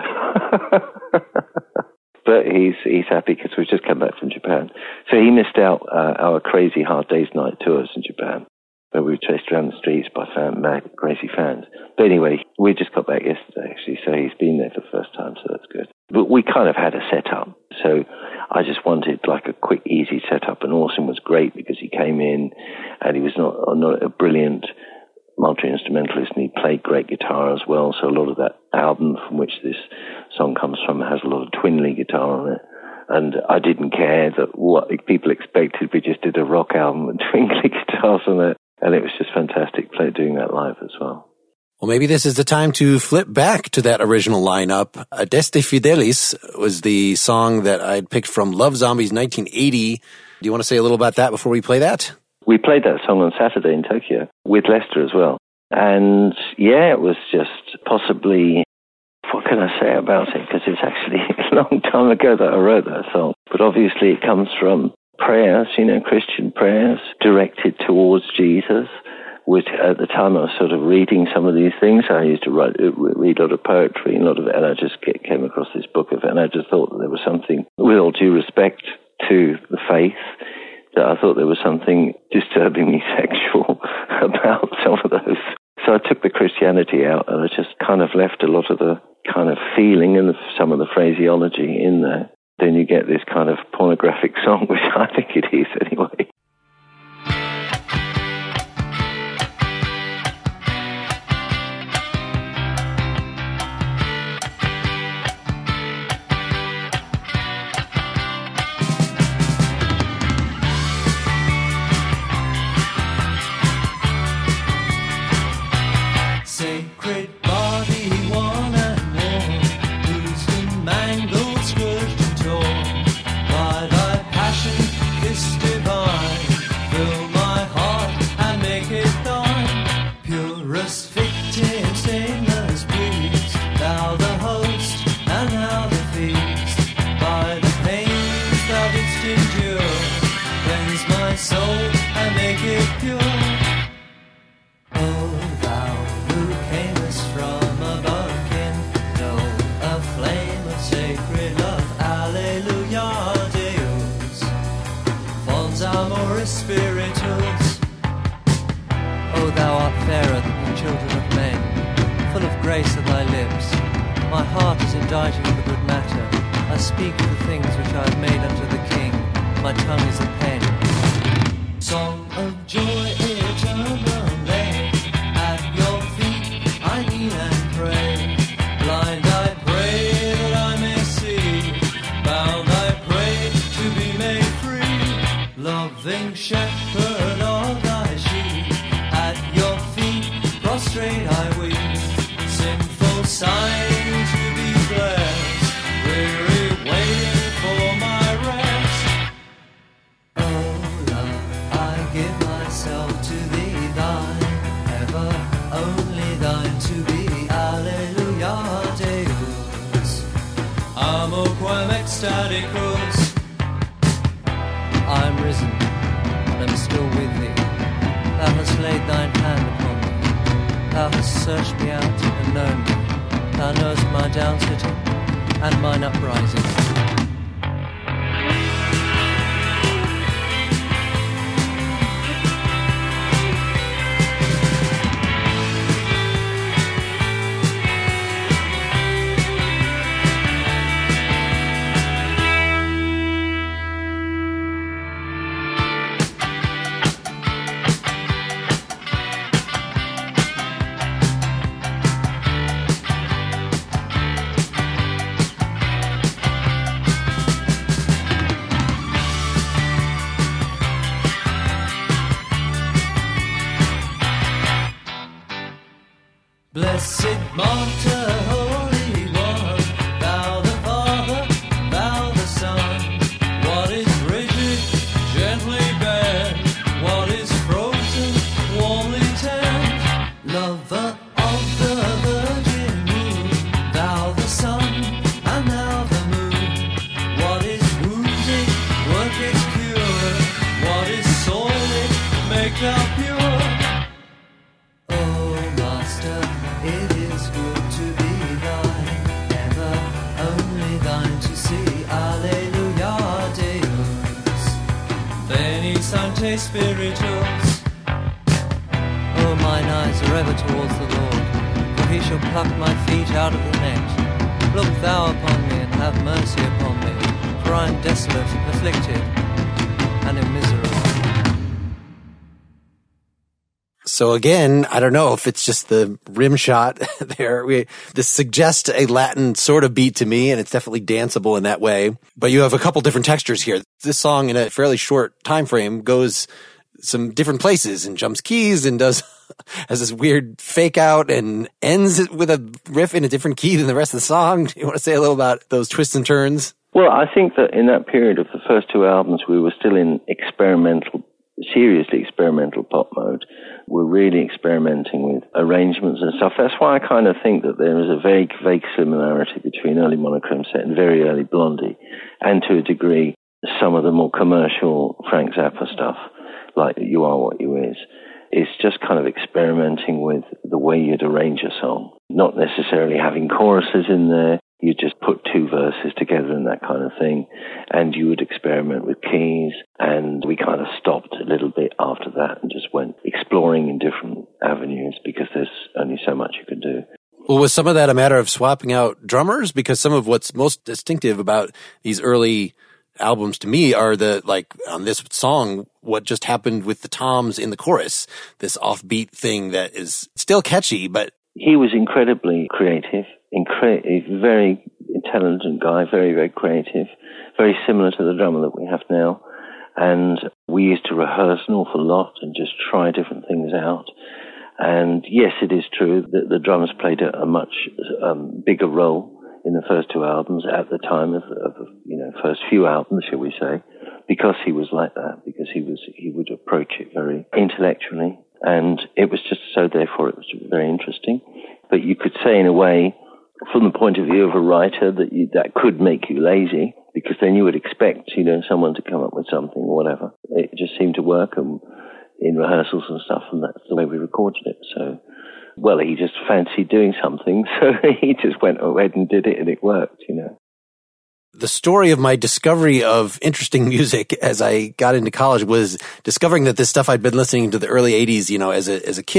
But he's happy because we've just come back from Japan. So he missed out our Crazy Hard Days Night tours in Japan, where we were chased around the streets by crazy fans. But anyway, we just got back yesterday, actually, so he's been there for the first time, so that's good. But we kind of had a setup, so I just wanted like a quick, easy setup, and Awesome was great because he came in and he was not a brilliant multi-instrumentalist, and he played great guitar as well, so a lot of that album from which this song comes from has a lot of twin lead guitar on it. And I didn't care that what people expected. We just did a rock album with twinkly guitars on it. And it was just fantastic doing that live as well. Well, maybe this is the time to flip back to that original lineup. Adeste Fidelis was the song that I'd picked from Love Zombies 1980. Do you want to say a little about that before we play that? We played that song on Saturday in Tokyo with Lester as well. And yeah, it was just possibly, what can I say about it? Because it's actually a long time ago that I wrote that song. But obviously it comes from prayers, Christian prayers directed towards Jesus, which at the time I was sort of reading some of these things. I used to read a lot of poetry and and I just came across this book and I just thought that there was something, with all due respect to the faith, that I thought there was something disturbingly sexual about some of those. So I took the Christianity out and I just kind of left a lot of the kind of feeling and some of the phraseology in there. Then you get this kind of pornographic song, which I think it is anyway. Sacred body, one and more, bruised and mangled, scourged and torn, by thy passion, kiss divine, fill my heart and make it thine. Purest victim, stainless priest, thou the host and thou the feast. By the pains thou didst endure, cleanse my soul and make it pure. Oh, thou who camest from above, kindle a flame of sacred love. Alleluia, Deus. children of men, full of grace are thy lips. My heart is inditing the good matter. I speak of the things which I have made unto the King. My tongue is a pen. Song of joy eternally, at your feet I kneel and pray. Blind I pray that I may see, bound I pray to be made free. Loving shepherd of thy sheep, at your feet prostrate I weep. Sinful sign to be blessed, weary waiting for my rest. Oh love, I give myself to thee, thine, ever only thine to be. Alleluia Deus, amo quam ecstaticus. I am risen, and am still with thee. Thou hast laid thine hand upon me. Thou hast searched me out and known me. Thou knowest my downsitting and mine uprising. Blessed Martyr, Holy One, thou the Father, thou the Son. What is rigid, gently bend, what is frozen, warmly tend. Lover of the Virgin Moon, thou the Sun, and thou the Moon. What is wounded, work its cure, what is soiled, make thou pure. It is good to be thine, ever only thine to see. Alleluia Deus, Veni Sancte Spiritus. Oh, mine eyes are ever towards the Lord, for he shall pluck my feet out of the net. Look thou upon me and have mercy upon me, for I am desolate, afflicted, and in misery. So again, I don't know if it's just the rim shot there. This suggests a Latin sort of beat to me, and it's definitely danceable in that way. But you have a couple different textures here. This song, in a fairly short time frame, goes some different places and jumps keys and has this weird fake out and ends with a riff in a different key than the rest of the song. Do you want to say a little about those twists and turns? Well, I think that in that period of the first two albums, we were still in seriously experimental pop mode. We're really experimenting with arrangements and stuff. That's why I kind of think that there is a vague similarity between early Monochrome Set and very early Blondie, and to a degree, some of the more commercial Frank Zappa stuff, like You Are What You Is. It's just kind of experimenting with the way you'd arrange a song, not necessarily having choruses in there. You just put two verses together and that kind of thing, and you would experiment with keys, and we kind of stopped a little bit after that and just went exploring in different avenues because there's only so much you could do. Well, was some of that a matter of swapping out drummers? Because some of what's most distinctive about these early albums to me are on this song, what just happened with the toms in the chorus, this offbeat thing that is still catchy, but... He was incredibly creative, very intelligent guy, very, very creative, very similar to the drummer that we have now. And we used to rehearse an awful lot and just try different things out. And yes, it is true that the drums played a much bigger role in the first two albums at the time of first few albums, shall we say, because he was like that, because he would approach it very intellectually. And it was just so, therefore, it was very interesting. But you could say, in a way, from the point of view of a writer, that could make you lazy, because then you would expect, someone to come up with something or whatever. It just seemed to work in rehearsals and stuff, and that's the way we recorded it. So, well, he just fancied doing something, so he just went ahead and did it, and it worked, The story of my discovery of interesting music as I got into college was discovering that this stuff I'd been listening to the early 80s, as a kid,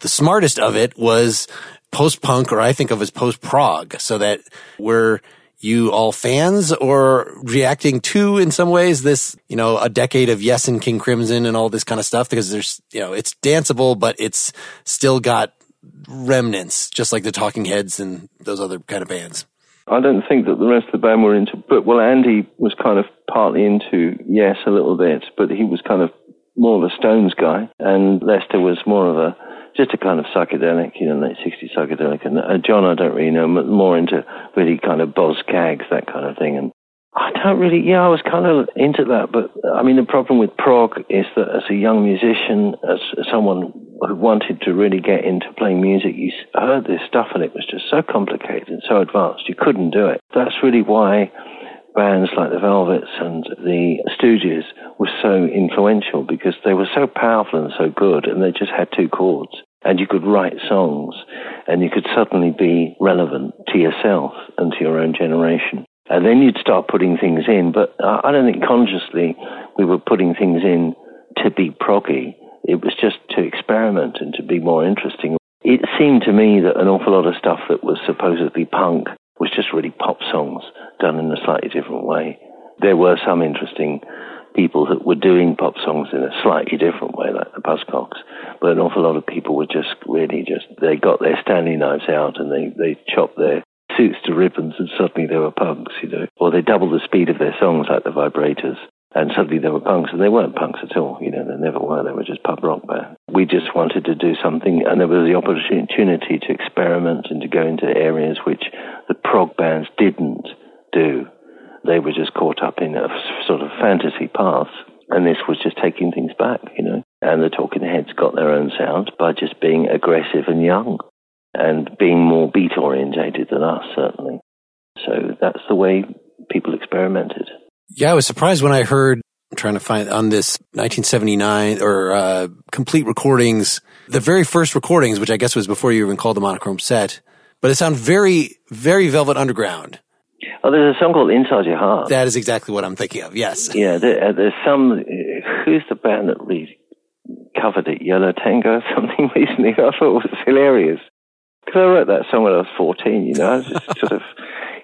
the smartest of it was post-punk, or I think of as post-prog, so that were you all fans or reacting to, in some ways, this, a decade of Yes and King Crimson and all this kind of stuff? Because there's, it's danceable, but it's still got remnants, just like the Talking Heads and those other kind of bands. I don't think that the rest of the band were into, but Andy was kind of partly into Yes a little bit, but he was kind of more of a Stones guy, and Lester was more of just a kind of psychedelic, late 60s psychedelic, and John, I don't really know, more into really kind of Boz Scaggs, that kind of thing, and I don't really, I was kind of into that, but I mean, the problem with prog is that as a young musician, as someone who wanted to really get into playing music, you heard this stuff and it was just so complicated and so advanced, you couldn't do it. That's really why bands like the Velvets and the Stooges were so influential, because they were so powerful and so good, and they just had two chords, and you could write songs, and you could suddenly be relevant to yourself and to your own generation. And then you'd start putting things in, but I don't think consciously we were putting things in to be proggy. It was just to experiment and to be more interesting. It seemed to me that an awful lot of stuff that was supposedly punk was just really pop songs done in a slightly different way. There were some interesting people that were doing pop songs in a slightly different way, like the Buzzcocks, but an awful lot of people were just really they got their Stanley knives out and they chopped their suits to ribbons and suddenly they were punks, or they doubled the speed of their songs like the Vibrators and suddenly they were punks, and they weren't punks at all, they never were, they were just pub rock band. We just wanted to do something, and there was the opportunity to experiment and to go into areas which the prog bands didn't do. They were just caught up in a sort of fantasy path, and this was just taking things back, And the Talking Heads got their own sound by just being aggressive and young, and being more beat-orientated than us, certainly. So that's the way people experimented. Yeah, I was surprised when I heard, I'm trying to find on this 1979 or complete recordings, the very first recordings, which I guess was before you even called the Monochrome Set, but it sounded very, very Velvet Underground. Oh, there's a song called Inside Your Heart. That is exactly what I'm thinking of, yes. Yeah, there's some, who's the band that really covered it? Yellow Tango or something recently? I thought it was hilarious. Because I wrote that song when I was 14, I was just sort of,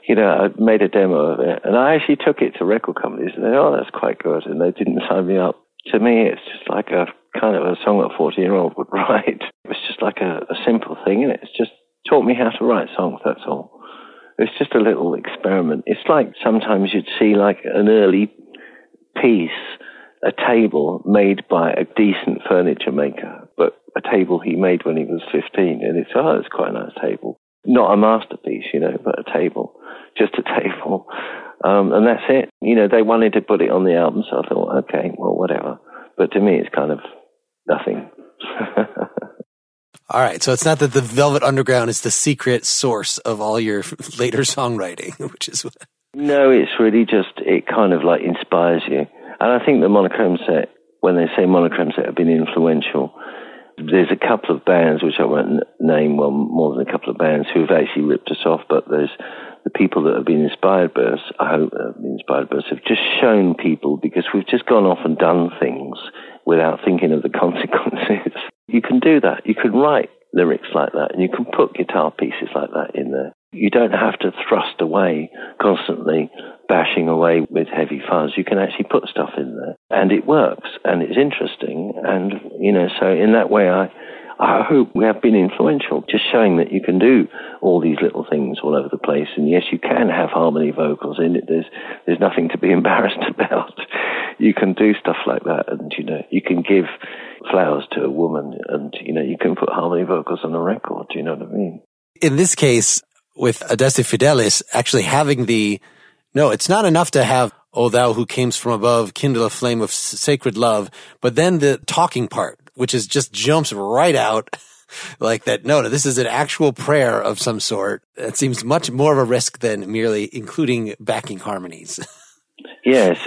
I made a demo of it, and I actually took it to record companies, and they said, oh, that's quite good, and they didn't sign me up. To me, it's just like a kind of a song that a 14-year-old would write. It was just like a simple thing, and it's just taught me how to write songs, that's all. It's just a little experiment. It's like sometimes you'd see like an early piece, a table made by a decent furniture maker, but a table he made when he was 15, and it's quite a nice table. Not a masterpiece, but a table. Just a table. And that's it. They wanted to put it on the album, so I thought, okay, well, whatever. But to me, it's kind of nothing. All right, so it's not that the Velvet Underground is the secret source of all your later songwriting, which is... No, it's really just, it kind of like inspires you. And I think the Monochrome Set, when they say Monochrome Set have been influential, there's a couple of bands, which I won't name, well, more than a couple of bands who have actually ripped us off, but there's the people that have been inspired by us, I hope have been inspired by us, have just shown people, because we've just gone off and done things without thinking of the consequences. You can do that. You can write lyrics like that, and you can put guitar pieces like that in there. You don't have to thrust away, constantly bashing away with heavy fuzz. You can actually put stuff in there, and it works, and it's interesting, and, so in that way I hope we have been influential, just showing that you can do all these little things all over the place, and yes, you can have harmony vocals in it. There's nothing to be embarrassed about. You can do stuff like that, and, you can give flowers to a woman, and, you can put harmony vocals on a record, do you know what I mean? In this case, with Adeste Fidelis, actually having no, it's not enough to have, O thou who camest from above, kindle a flame of sacred love, but then the talking part, which is just jumps right out like that. No, this is an actual prayer of some sort. It seems much more of a risk than merely including backing harmonies. Yes.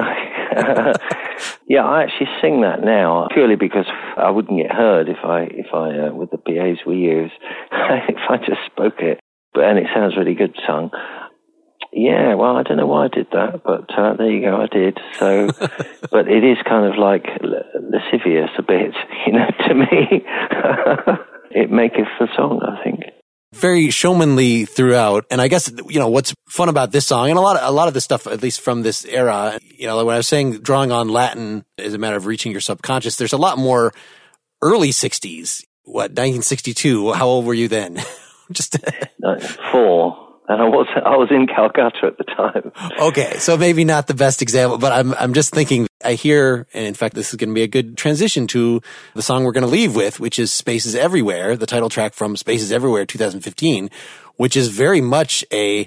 Yeah, I actually sing that now purely because I wouldn't get heard if I with the PAs we use, if I just spoke it. And it sounds really good sung. Yeah, well, I don't know why I did that, but there you go, I did. So, but it is kind of like lascivious a bit, to me. it maketh the song, I think. Very showmanly throughout. And I guess, what's fun about this song, and a lot of this stuff, at least from this era, like when I was saying drawing on Latin is a matter of reaching your subconscious, there's a lot more early 60s. 1962? How old were you then? Just 4. And I was in Calcutta at the time. Okay, so maybe not the best example, but I'm just thinking, I hear, and in fact, this is going to be a good transition to the song we're going to leave with, which is Spaces Everywhere, the title track from Spaces Everywhere 2015, which is very much a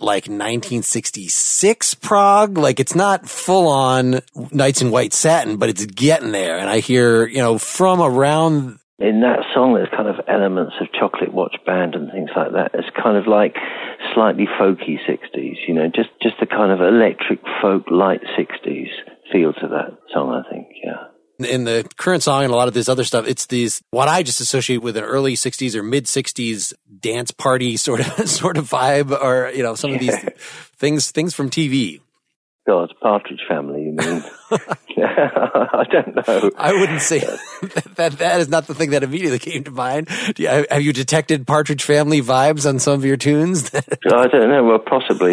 1966 prog. Like, it's not full on Nights in White Satin, but it's getting there. And I hear, from around. In that song, there's kind of elements of Chocolate Watch Band and things like that. It's kind of like slightly folky 60s, just the kind of electric folk light 60s feel to that song, I think, yeah. In the current song and a lot of this other stuff, it's these, what I just associate with an early 60s or mid 60s dance party sort of vibe, or, some of these things from TV. God, Partridge Family, you mean? I don't know. I wouldn't say that is not the thing that immediately came to mind. Have you detected Partridge Family vibes on some of your tunes? I don't know. Well, possibly,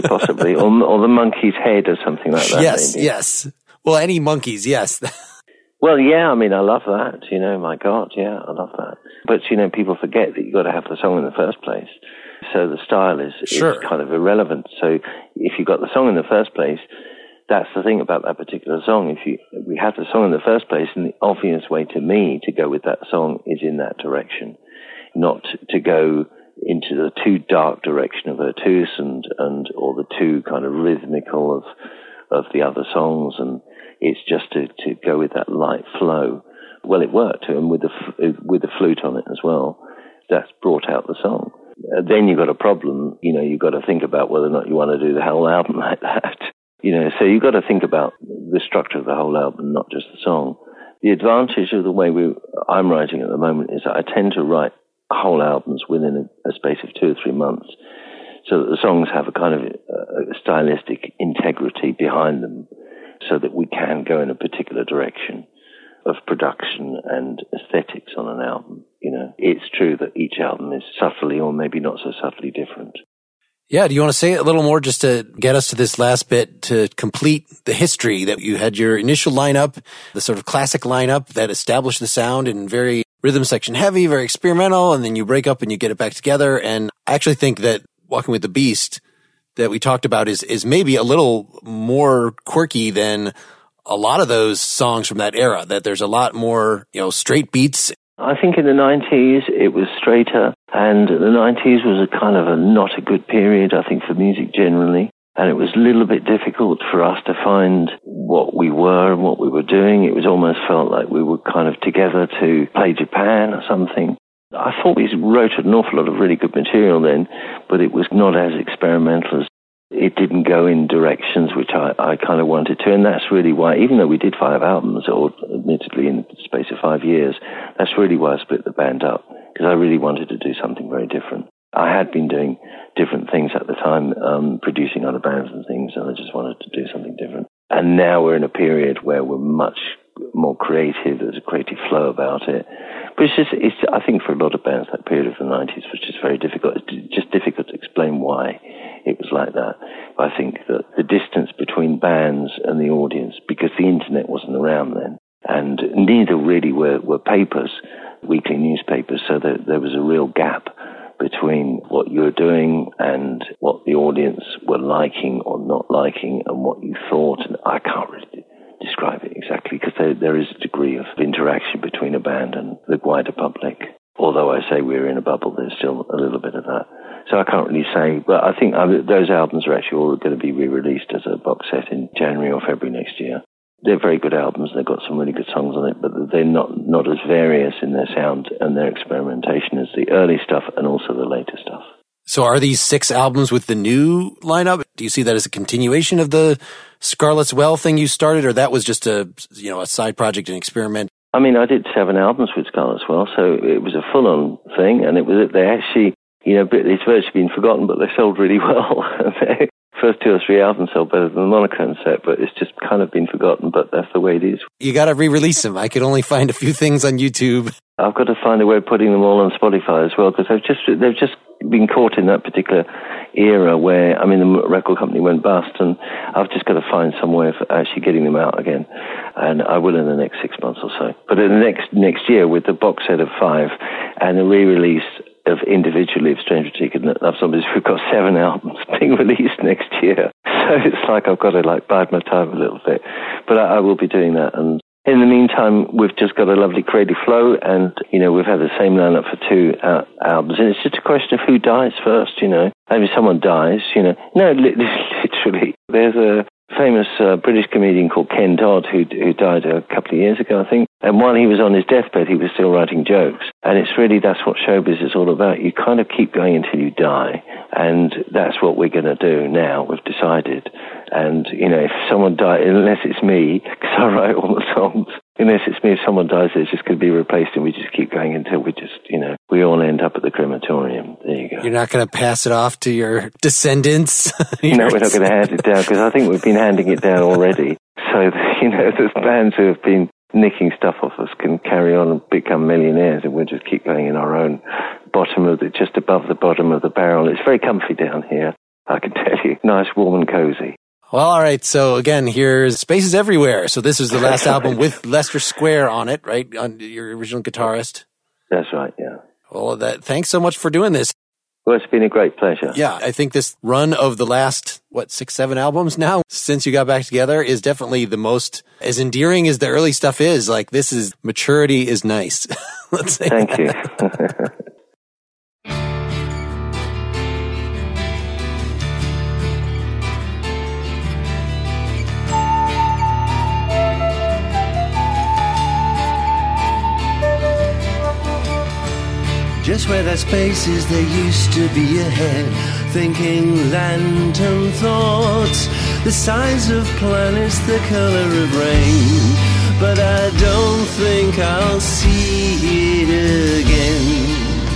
or the Monkey's Head or something like that. Yes, maybe. Yes. Well, any monkeys, yes. Well, yeah. I mean, I love that. My God, yeah, I love that. But people forget that you've got to have the song in the first place. So the style is kind of irrelevant. So if you got the song in the first place, that's the thing about that particular song. We had the song in the first place, and the obvious way to me to go with that song is in that direction, not to go into the too dark direction of Vertus and or the too kind of rhythmical of the other songs, and it's just to go with that light flow. Well, it worked, and with the flute on it as well, that's brought out the song. Then you've got a problem. You've got to think about whether or not you want to do the whole album like that. So you've got to think about the structure of the whole album, not just the song. The advantage of the way I'm writing at the moment is that I tend to write whole albums within a space of 2 or 3 months, so that the songs have a kind of a stylistic integrity behind them, so that we can go in a particular direction of production and aesthetics on an album. It's true that each album is subtly or maybe not so subtly different. Yeah, do you want to say a little more just to get us to this last bit to complete the history that you had your initial lineup, the sort of classic lineup that established the sound and very rhythm section heavy, very experimental, and then you break up and you get it back together. And I actually think that Walking with the Beast that we talked about is maybe a little more quirky than a lot of those songs from that era, that there's a lot more, straight beats. I think in the 90s it was straighter, and the 90s was a kind of not a good period, I think, for music generally. And it was a little bit difficult for us to find what we were and what we were doing. It was almost felt like we were kind of together to play Japan or something. I thought we wrote an awful lot of really good material then, but it was not as experimental as it didn't go in directions which I kind of wanted to. And that's really why, even though we did 5 albums, or admittedly in the space of 5 years, that's really why I split the band up, because I really wanted to do something very different. I had been doing different things at the time, producing other bands and things, and I just wanted to do something different. And now we're in a period where we're much more creative. There's a creative flow about it. But it's I think for a lot of bands, that period of the 90s was just very difficult. It's just difficult to explain why it was like that. But I think that the distance between bands and the audience, because the internet wasn't around then, and neither really were papers, weekly newspapers, so there was a real gap between what you were doing and what the audience were liking or not liking and what you thought. And I can't really describe it exactly, because there is a degree of interaction between a band and the wider public. Although I say we're in a bubble, there's still a little bit of that. So I can't really say, but I think those albums are actually all going to be re-released as a box set in January or February next year. They're very good albums. They've got some really good songs on it, but they're not as various in their sound and their experimentation as the early stuff and also the later stuff. So are these 6 albums with the new lineup? Do you see that as a continuation of the Scarlet's Well thing you started, or that was just a side project, an experiment? I mean, I did 7 albums with Scarlet's Well, so it was a full-on thing, and they actually, it's virtually been forgotten, but they sold really well. first 2 or 3 albums sell better than the monochrome set, but it's just kind of been forgotten, but that's the way it is. You got to re-release them. I could only find a few things on YouTube. I've got to find a way of putting them all on Spotify as well, because they've just been caught in that particular era where, I mean, the record company went bust, and I've just got to find some way of actually getting them out again, and I will in the next 6 months or so. But in the next year, with the box set of 5 and the re-release of individually of Strange Boutique and Love Zombies, we've got 7 albums being released next year. So it's like I've got to bide my time a little bit. But I will be doing that. And in the meantime, we've just got a lovely creative flow, and, we've had the same lineup for 2 albums. And it's just a question of who dies first, Maybe someone dies, No, literally. There's a famous British comedian called Ken Dodd who died a couple of years ago, I think. And while he was on his deathbed, he was still writing jokes. And that's what showbiz is all about. You kind of keep going until you die. And that's what we're going to do now. We've decided. And, if someone dies, unless it's me, because I write all the songs, unless it's me, if someone dies, it's just going to be replaced, and we just keep going until we just, we all end up at the crematorium. There you go. You're not going to pass it off to your descendants? No, we're not going to hand it down, because I think we've been handing it down already. So, there's bands who have been nicking stuff off us can carry on and become millionaires, and we'll just keep going in our own just above the bottom of the barrel. It's very comfy down here, I can tell you. Nice, warm and cozy. Well, all right. So again, here's Spaces Everywhere. So this is the last album with Lester Square on it, right? On your original guitarist. That's right. Yeah. Well, thanks so much for doing this. Well, it's been a great pleasure. Yeah. I think this run of the last, 6, 7 albums now since you got back together is definitely the most, as endearing as the early stuff is. Maturity is nice. Let's say Thank you. Just where that space is, there used to be a head thinking lantern thoughts, the size of planets, the color of rain. But I don't think I'll see it again.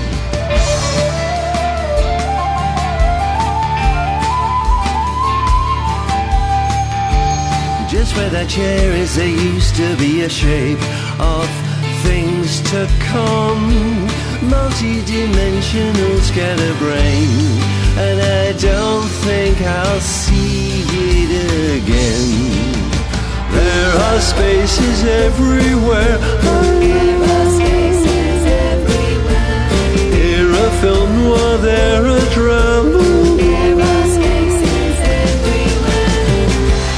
Just where that chair is, there used to be a shape of things to come, multi-dimensional scatterbrain, and I don't think I'll see it again. There are spaces everywhere. There are spaces everywhere. Here a film noir, there a drama. There are spaces everywhere.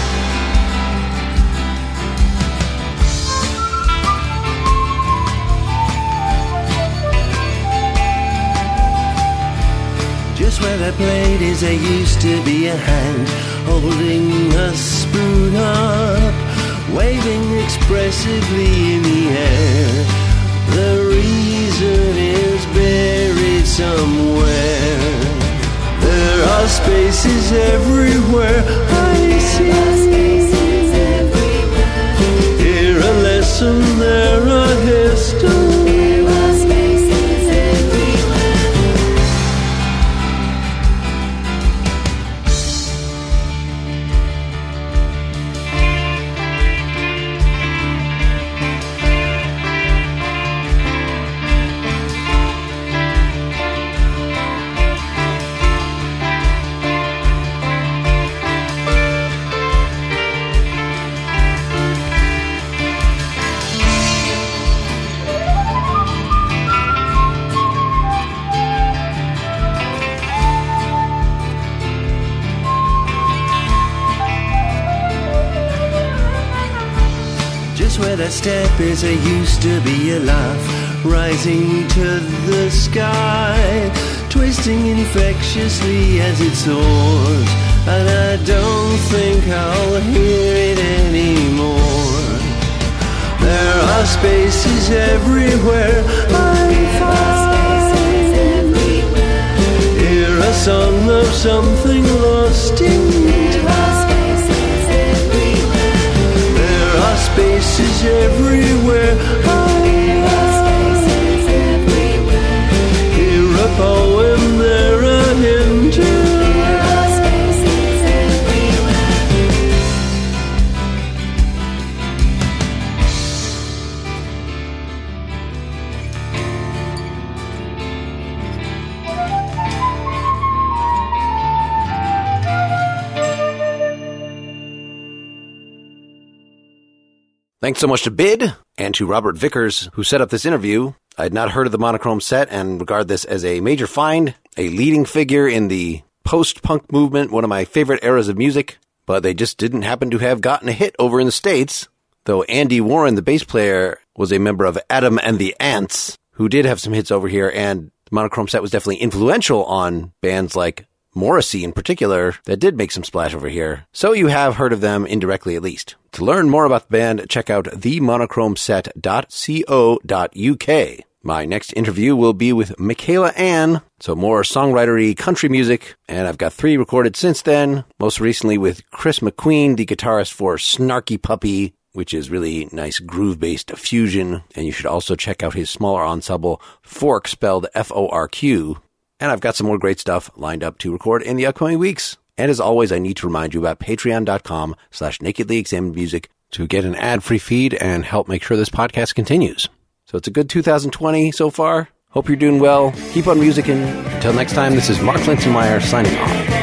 Just where that blade is, there used to be a hand holding a spoon up, waving expressively in the air. The reason is buried somewhere. There are spaces everywhere. I see. There are spaces everywhere. Here a lesson, there a history. There are spaces everywhere. Where that step is, there used to be a laugh rising to the sky, twisting infectiously as it soars, and I don't think I'll hear it anymore. There are spaces everywhere. There are spaces everywhere. Hear a song of something lost in There are spaces everywhere. There are spaces everywhere. There are spaces everywhere. Hear a poem, there a hymn too. There are spaces Thanks so much to Bid and to Robert Vickers, who set up this interview. I had not heard of the Monochrome Set and regard this as a major find, a leading figure in the post-punk movement, one of my favorite eras of music, but they just didn't happen to have gotten a hit over in the States, though Andy Warren, the bass player, was a member of Adam and the Ants, who did have some hits over here, and the Monochrome Set was definitely influential on bands like Morrissey in particular that did make some splash over here. So you have heard of them indirectly at least. To learn more about the band, check out themonochromeset.co.uk. My next interview will be with Michaela Ann, so more songwritery country music, and I've got 3 recorded since then, most recently with Chris McQueen, the guitarist for Snarky Puppy, which is really nice groove-based fusion, and you should also check out his smaller ensemble, Fork, spelled F-O-R-Q. And I've got some more great stuff lined up to record in the upcoming weeks. And as always, I need to remind you about patreon.com/nakedlyexaminedmusic to get an ad-free feed and help make sure this podcast continues. So it's a good 2020 so far. Hope you're doing well. Keep on musicking. Until next time, this is Mark Linsenmeyer signing off.